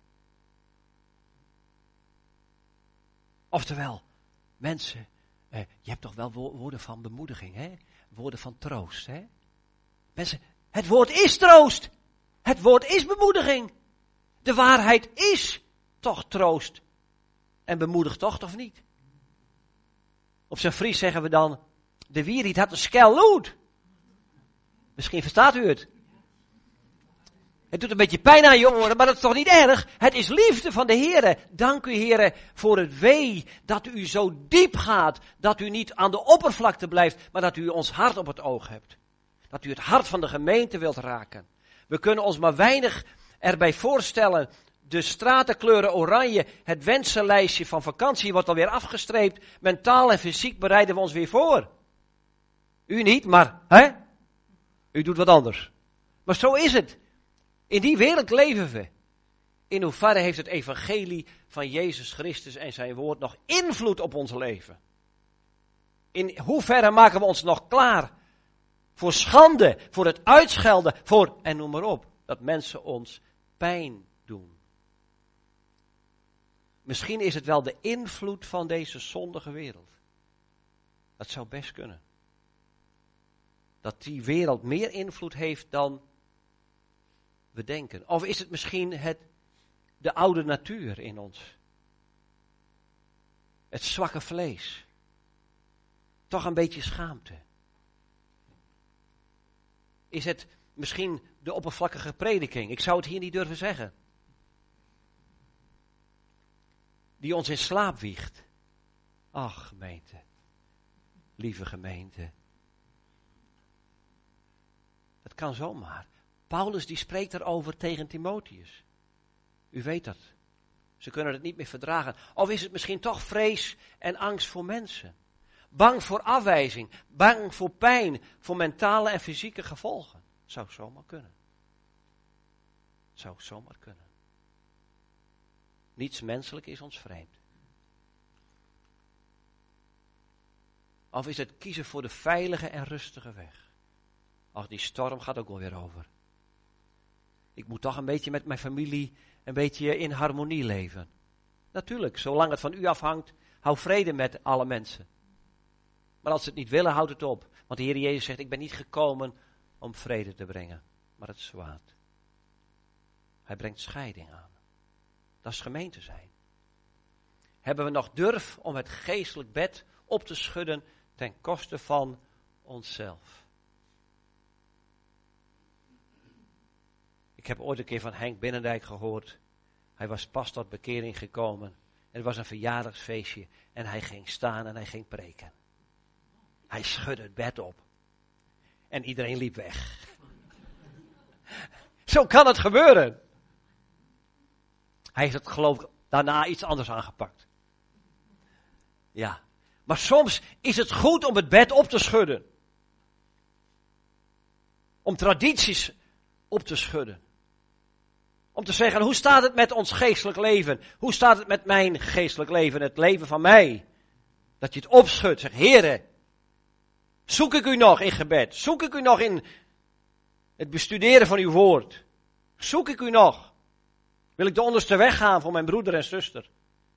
Oftewel, mensen, eh, je hebt toch wel wo- woorden van bemoediging, hè? Woorden van troost, hè? Mensen, het woord is troost. Het woord is bemoediging. De waarheid is toch troost. En bemoedigt toch, of niet? Op zijn Fries zeggen we dan, de wierriet had een skel lood. Misschien verstaat u het. Het doet een beetje pijn aan je oren, maar dat is toch niet erg? Het is liefde van de Heere. Dank u, Heere, voor het wee dat u zo diep gaat. Dat u niet aan de oppervlakte blijft, maar dat u ons hart op het oog hebt. Dat u het hart van de gemeente wilt raken. We kunnen ons maar weinig erbij voorstellen. De stratenkleuren oranje, het wensenlijstje van vakantie wordt alweer afgestreept. Mentaal en fysiek bereiden we ons weer voor. U niet, maar hè? U doet wat anders. Maar zo is het. In die wereld leven we. In hoeverre heeft het evangelie van Jezus Christus en zijn woord nog invloed op ons leven? In hoeverre maken we ons nog klaar voor schande, voor het uitschelden, voor, en noem maar op, dat mensen ons pijn doen. Misschien is het wel de invloed van deze zondige wereld. Dat zou best kunnen. Dat die wereld meer invloed heeft dan we denken. Of is het misschien het, de oude natuur in ons? Het zwakke vlees. Toch een beetje schaamte. Is het misschien de oppervlakkige prediking? Ik zou het hier niet durven zeggen. Die ons in slaap wiegt. Ach, gemeente. Lieve gemeente. Het kan zomaar. Paulus die spreekt erover tegen Timotheus. U weet dat. Ze kunnen het niet meer verdragen. Of is het misschien toch vrees en angst voor mensen? Bang voor afwijzing. Bang voor pijn. Voor mentale en fysieke gevolgen. Zou zomaar kunnen. Zou zomaar kunnen. Niets menselijk is ons vreemd. Of is het kiezen voor de veilige en rustige weg? Ach, die storm gaat ook wel weer over. Ik moet toch een beetje met mijn familie een beetje in harmonie leven. Natuurlijk, zolang het van u afhangt, hou vrede met alle mensen. Maar als ze het niet willen, houd het op. Want de Heer Jezus zegt, ik ben niet gekomen om vrede te brengen, maar het zwaard. Hij brengt scheiding aan. Dat is gemeente zijn. Hebben we nog durf om het geestelijk bed op te schudden ten koste van onszelf? Ik heb ooit een keer van Henk Binnendijk gehoord. Hij was pas tot bekering gekomen. Het was een verjaardagsfeestje en hij ging staan en hij ging preken. Hij schudde het bed op. En iedereen liep weg. Zo kan het gebeuren. Hij heeft het geloof ik daarna iets anders aangepakt. Ja. Maar soms is het goed om het bed op te schudden. Om tradities op te schudden. Om te zeggen, hoe staat het met ons geestelijk leven? Hoe staat het met mijn geestelijk leven? Het leven van mij. Dat je het opschudt. Zeg, Heere, zoek ik u nog in gebed? Zoek ik u nog in het bestuderen van uw woord? Zoek ik u nog? Wil ik de onderste weg gaan voor mijn broeder en zuster?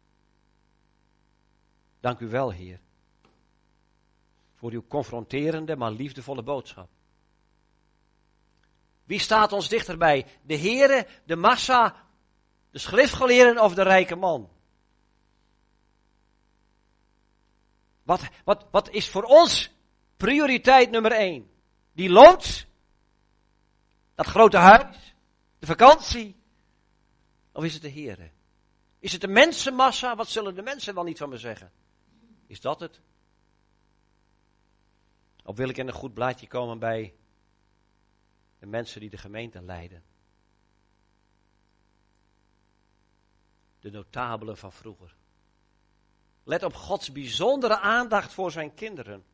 Dank u wel, Heer. Voor uw confronterende, maar liefdevolle boodschap. Wie staat ons dichterbij? De Heere, de massa, de schriftgeleerden of de rijke man? Wat, wat, wat is voor ons prioriteit nummer één? Die loods? Dat grote huis? De vakantie? Of is het de Heere? Is het de mensenmassa? Wat zullen de mensen wel niet van me zeggen? Is dat het? Of wil ik in een goed blaadje komen bij de mensen die de gemeente leiden? De notabelen van vroeger. Let op Gods bijzondere aandacht voor zijn kinderen.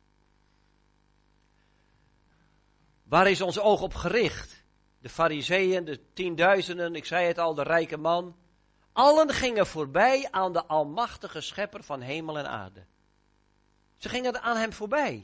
Waar is ons oog op gericht? De fariseeën, de tienduizenden, ik zei het al, de rijke man. Allen gingen voorbij aan de almachtige schepper van hemel en aarde. Ze gingen aan hem voorbij.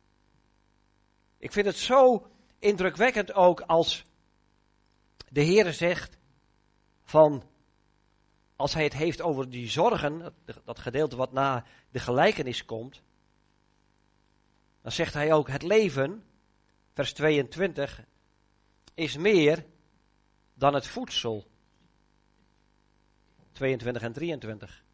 Ik vind het zo indrukwekkend ook als de Heere zegt van, als hij het heeft over die zorgen, dat gedeelte wat na de gelijkenis komt, dan zegt hij ook, het leven, vers tweeëntwintig, is meer dan het voedsel. tweeëntwintig en drieëntwintig.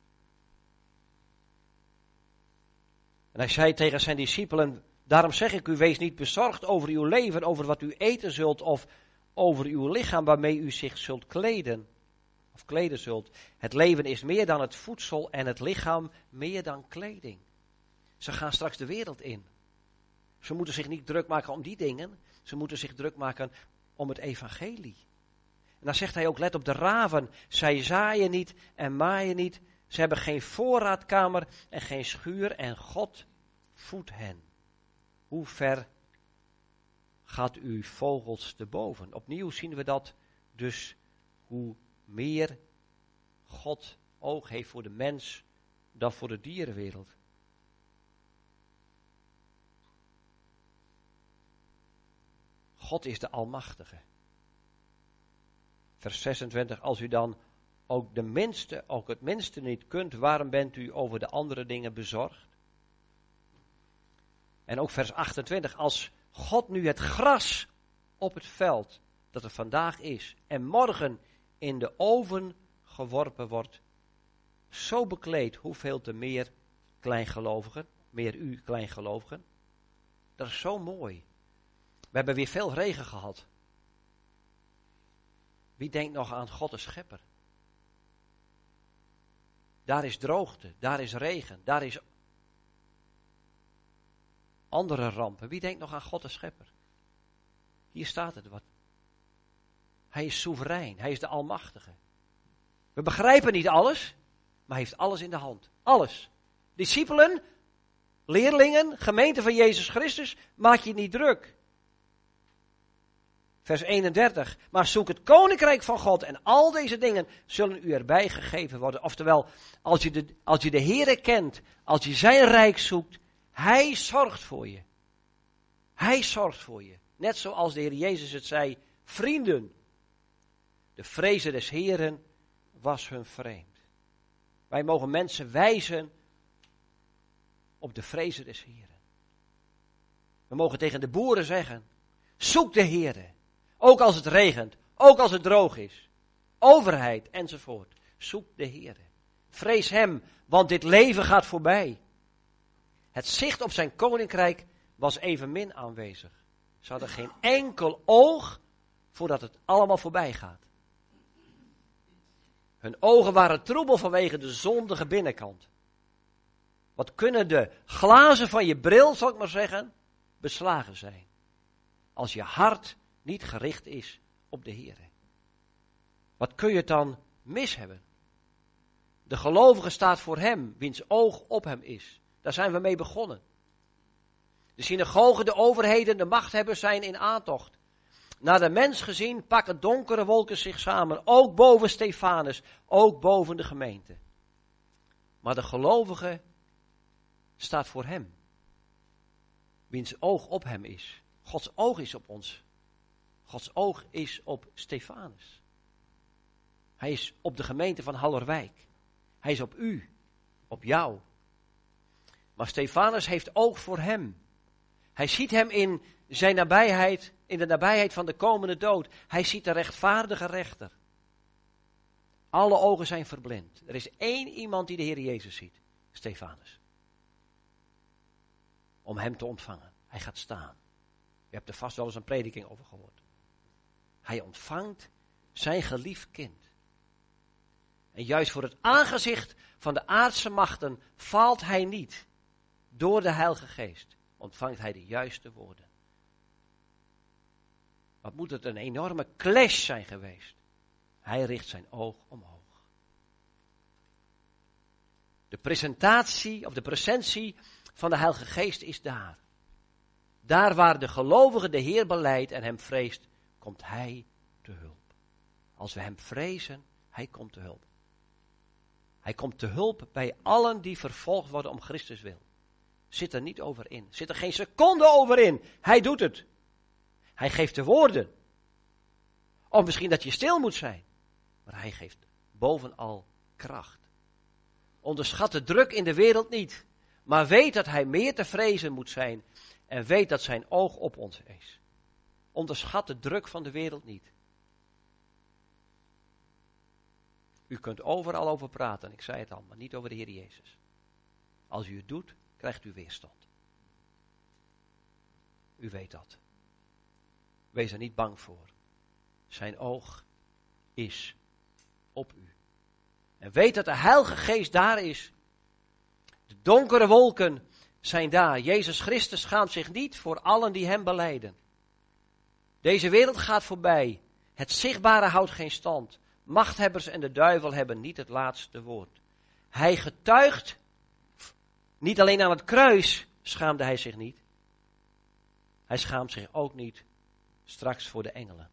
En hij zei tegen zijn discipelen, daarom zeg ik u, wees niet bezorgd over uw leven, over wat u eten zult, of over uw lichaam waarmee u zich zult kleden. Of kleden zult. Het leven is meer dan het voedsel en het lichaam meer dan kleding. Ze gaan straks de wereld in. Ze moeten zich niet druk maken om die dingen. Ze moeten zich druk maken om het evangelie. En dan zegt hij ook, let op de raven. Zij zaaien niet en maaien niet. Ze hebben geen voorraadkamer en geen schuur en God voedt hen. Hoe ver gaat uw vogels te boven? Opnieuw zien we dat dus hoe meer God oog heeft voor de mens dan voor de dierenwereld. God is de Almachtige. Vers zesentwintig, als u dan ook, de minste, ook het minste niet kunt, waarom bent u over de andere dingen bezorgd? En ook vers achtentwintig, als God nu het gras op het veld, dat er vandaag is, en morgen in de oven geworpen wordt, zo bekleed, hoeveel te meer kleingelovigen, meer u kleingelovigen. Dat is zo mooi. We hebben weer veel regen gehad. Wie denkt nog aan God de Schepper? Daar is droogte, daar is regen, daar is andere rampen. Wie denkt nog aan God de Schepper? Hier staat het wat. Hij is soeverein, hij is de Almachtige. We begrijpen niet alles, maar hij heeft alles in de hand. Alles. Discipelen, leerlingen, gemeente van Jezus Christus, maak je niet druk. Vers eenendertig, maar zoek het koninkrijk van God en al deze dingen zullen u erbij gegeven worden. Oftewel, als je de, als je de Heere kent, als je zijn rijk zoekt, hij zorgt voor je. Hij zorgt voor je. Net zoals de Heer Jezus het zei, vrienden. De vrezen des Heeren was hun vreemd. Wij mogen mensen wijzen op de vrezen des Heeren. We mogen tegen de boeren zeggen, zoek de Heere. Ook als het regent, ook als het droog is. Overheid enzovoort. Zoek de Heere. Vrees hem, want dit leven gaat voorbij. Het zicht op zijn koninkrijk was evenmin aanwezig. Ze hadden geen enkel oog voordat het allemaal voorbij gaat. Hun ogen waren troebel vanwege de zondige binnenkant. Wat kunnen de glazen van je bril, zal ik maar zeggen, beslagen zijn. Als je hart niet gericht is op de Heere. Wat kun je dan mis hebben? De gelovige staat voor hem, wiens oog op hem is. Daar zijn we mee begonnen. De synagogen, de overheden, de machthebbers zijn in aantocht. Naar de mens gezien pakken donkere wolken zich samen, ook boven Stefanus, ook boven de gemeente. Maar de gelovige staat voor hem, wiens oog op hem is. Gods oog is op ons. Gods oog is op Stefanus. Hij is op de gemeente van Hallerwijk. Hij is op u, op jou. Maar Stefanus heeft oog voor hem. Hij ziet hem in zijn nabijheid, in de nabijheid van de komende dood. Hij ziet de rechtvaardige rechter. Alle ogen zijn verblind. Er is één iemand die de Heer Jezus ziet. Stefanus. Om hem te ontvangen. Hij gaat staan. Je hebt er vast wel eens een prediking over gehoord. Hij ontvangt zijn geliefd kind. En juist voor het aangezicht van de aardse machten faalt hij niet. Door de Heilige Geest ontvangt hij de juiste woorden. Wat moet het een enorme clash zijn geweest. Hij richt zijn oog omhoog. De presentatie of de presentie van de Heilige Geest is daar. Daar waar de gelovige de Heer belijdt en hem vreest, komt hij te hulp. Als we hem vrezen, hij komt te hulp. Hij komt te hulp bij allen die vervolgd worden om Christus wil. Zit er niet over in. Zit er geen seconde over in. Hij doet het. Hij geeft de woorden. Of misschien dat je stil moet zijn. Maar hij geeft bovenal kracht. Onderschat de druk in de wereld niet. Maar weet dat hij meer te vrezen moet zijn. En weet dat zijn oog op ons is. Onderschat de druk van de wereld niet. U kunt overal over praten, ik zei het al, maar niet over de Heer Jezus. Als u het doet, krijgt u weerstand. U weet dat. Wees er niet bang voor. Zijn oog is op u. En weet dat de Heilige Geest daar is. De donkere wolken zijn daar. Jezus Christus schaamt zich niet voor allen die hem belijden. Deze wereld gaat voorbij. Het zichtbare houdt geen stand. Machthebbers en de duivel hebben niet het laatste woord. Hij getuigt, niet alleen aan het kruis schaamde hij zich niet. Hij schaamt zich ook niet straks voor de engelen.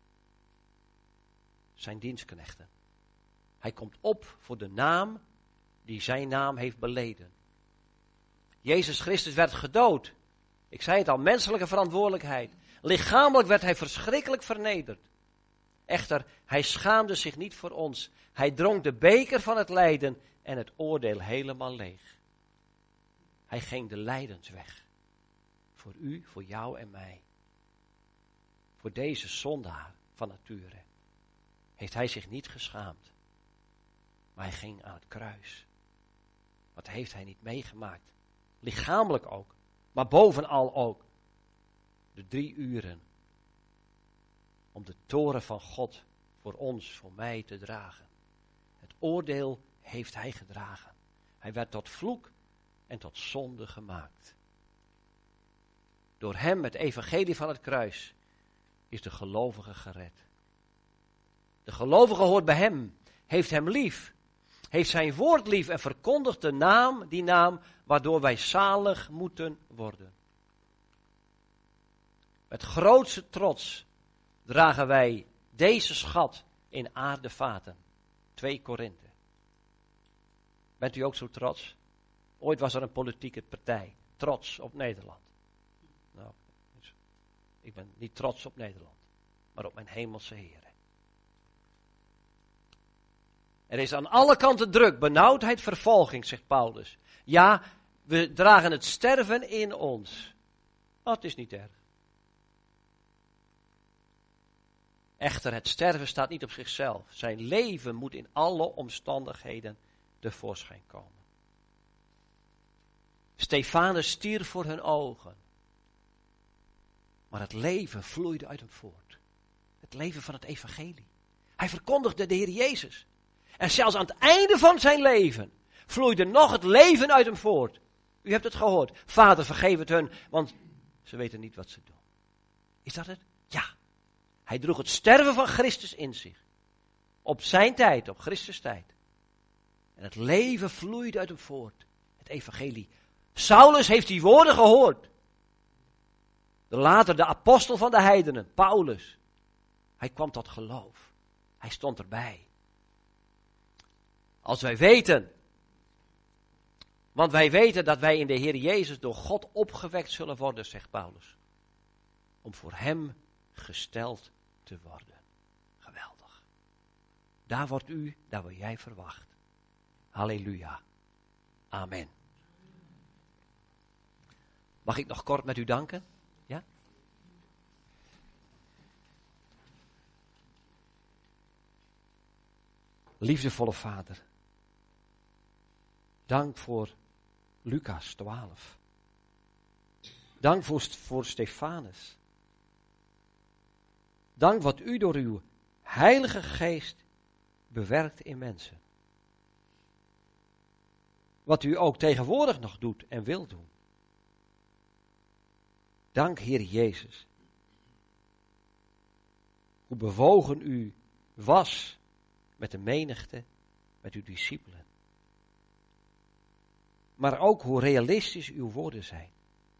Zijn dienstknechten. Hij komt op voor de naam die zijn naam heeft beleden. Jezus Christus werd gedood. Ik zei het al, menselijke verantwoordelijkheid. Lichamelijk werd hij verschrikkelijk vernederd. Echter, hij schaamde zich niet voor ons. Hij dronk de beker van het lijden en het oordeel helemaal leeg. Hij ging de lijdensweg. Voor u, voor jou en mij. Voor deze zondaar van nature. Heeft hij zich niet geschaamd. Maar hij ging aan het kruis. Wat heeft hij niet meegemaakt? Lichamelijk ook. Maar bovenal ook. De drie uren. Om de toren van God voor ons, voor mij te dragen. Het oordeel heeft hij gedragen. Hij werd tot vloek en tot zonde gemaakt. Door hem, het evangelie van het kruis, is de gelovige gered. De gelovige hoort bij hem, heeft hem lief, heeft zijn woord lief en verkondigt de naam, die naam, waardoor wij zalig moeten worden. Met grootste trots dragen wij deze schat in aardevaten. twee Korinthe. Bent u ook zo trots? Ooit was er een politieke partij, trots op Nederland. Nou, ik ben niet trots op Nederland, maar op mijn hemelse Heer. Er is aan alle kanten druk, benauwdheid, vervolging, zegt Paulus. Ja, we dragen het sterven in ons. Maar het is niet erg. Echter, het sterven staat niet op zichzelf. Zijn leven moet in alle omstandigheden tevoorschijn komen. Stefanus stierf voor hun ogen. Maar het leven vloeide uit hem voort. Het leven van het evangelie. Hij verkondigde de Heer Jezus. En zelfs aan het einde van zijn leven vloeide nog het leven uit hem voort. U hebt het gehoord. Vader, vergeef het hun, want ze weten niet wat ze doen. Is dat het? Ja. Hij droeg het sterven van Christus in zich. Op zijn tijd, op Christus tijd. En het leven vloeide uit hem voort. Het evangelie. Saulus heeft die woorden gehoord. De later de apostel van de heidenen, Paulus. Hij kwam tot geloof. Hij stond erbij. Als wij weten, want wij weten dat wij in de Heer Jezus door God opgewekt zullen worden, zegt Paulus. Om voor hem gesteld te worden. Geweldig. Daar wordt u, daar word jij verwacht. Halleluja. Amen. Mag ik nog kort met u danken? Ja? Liefdevolle Vader. Dank voor Lucas twaalf. Dank voor, voor Stefanus. Dank wat u door uw Heilige Geest bewerkt in mensen. Wat u ook tegenwoordig nog doet en wil doen. Dank, Heer Jezus. Hoe bewogen u was met de menigte, met uw discipelen. Maar ook hoe realistisch uw woorden zijn.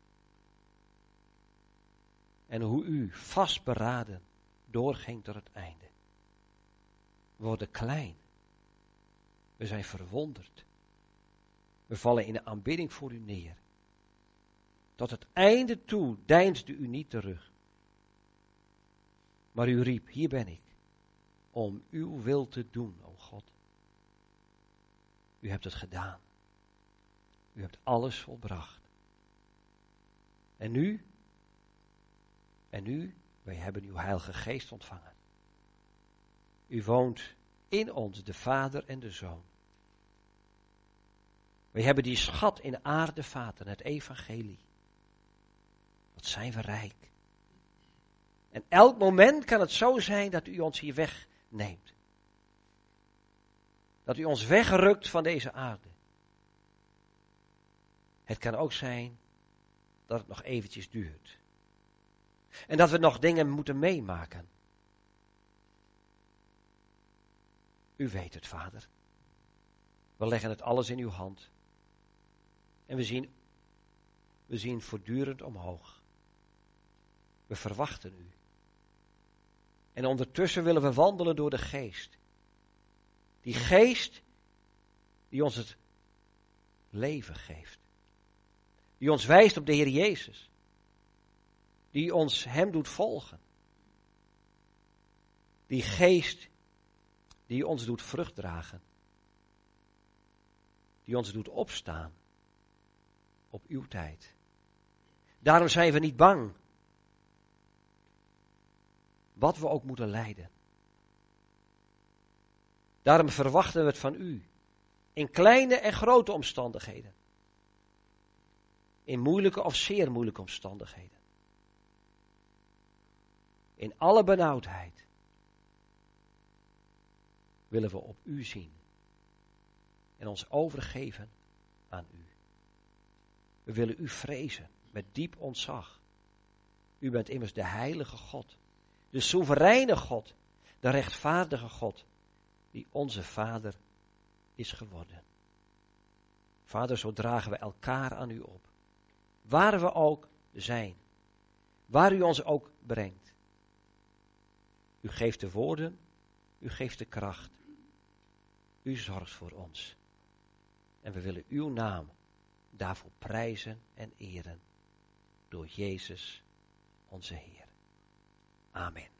En hoe u vastberaden doorging tot het einde. We worden klein. We zijn verwonderd. We vallen in de aanbidding voor u neer. Tot het einde toe deinsde u niet terug. Maar u riep, hier ben ik, om uw wil te doen, o God. U hebt het gedaan. U hebt alles volbracht. En nu, en nu, wij hebben uw Heilige Geest ontvangen. U woont in ons, de Vader en de Zoon. Wij hebben die schat in aardevaten, het evangelie. Wat zijn we rijk. En elk moment kan het zo zijn dat u ons hier wegneemt. Dat u ons wegrukt van deze aarde. Het kan ook zijn dat het nog eventjes duurt. En dat we nog dingen moeten meemaken. U weet het, Vader. We leggen het alles in uw hand. En we zien, we zien voortdurend omhoog. We verwachten u. En ondertussen willen we wandelen door de geest. Die geest die ons het leven geeft. Die ons wijst op de Heer Jezus. Die ons hem doet volgen. Die geest die ons doet vrucht dragen. Die ons doet opstaan. Op uw tijd. Daarom zijn we niet bang. Wat we ook moeten lijden. Daarom verwachten we het van u. In kleine en grote omstandigheden. In moeilijke of zeer moeilijke omstandigheden. In alle benauwdheid. Willen we op u zien. En ons overgeven aan u. We willen u vrezen met diep ontzag. U bent immers de heilige God. De soevereine God. De rechtvaardige God. Die onze Vader is geworden. Vader, zo dragen we elkaar aan u op. Waar we ook zijn. Waar u ons ook brengt. U geeft de woorden. U geeft de kracht. U zorgt voor ons. En we willen uw naam daarvoor prijzen en eren. Door Jezus, onze Heer. Amen.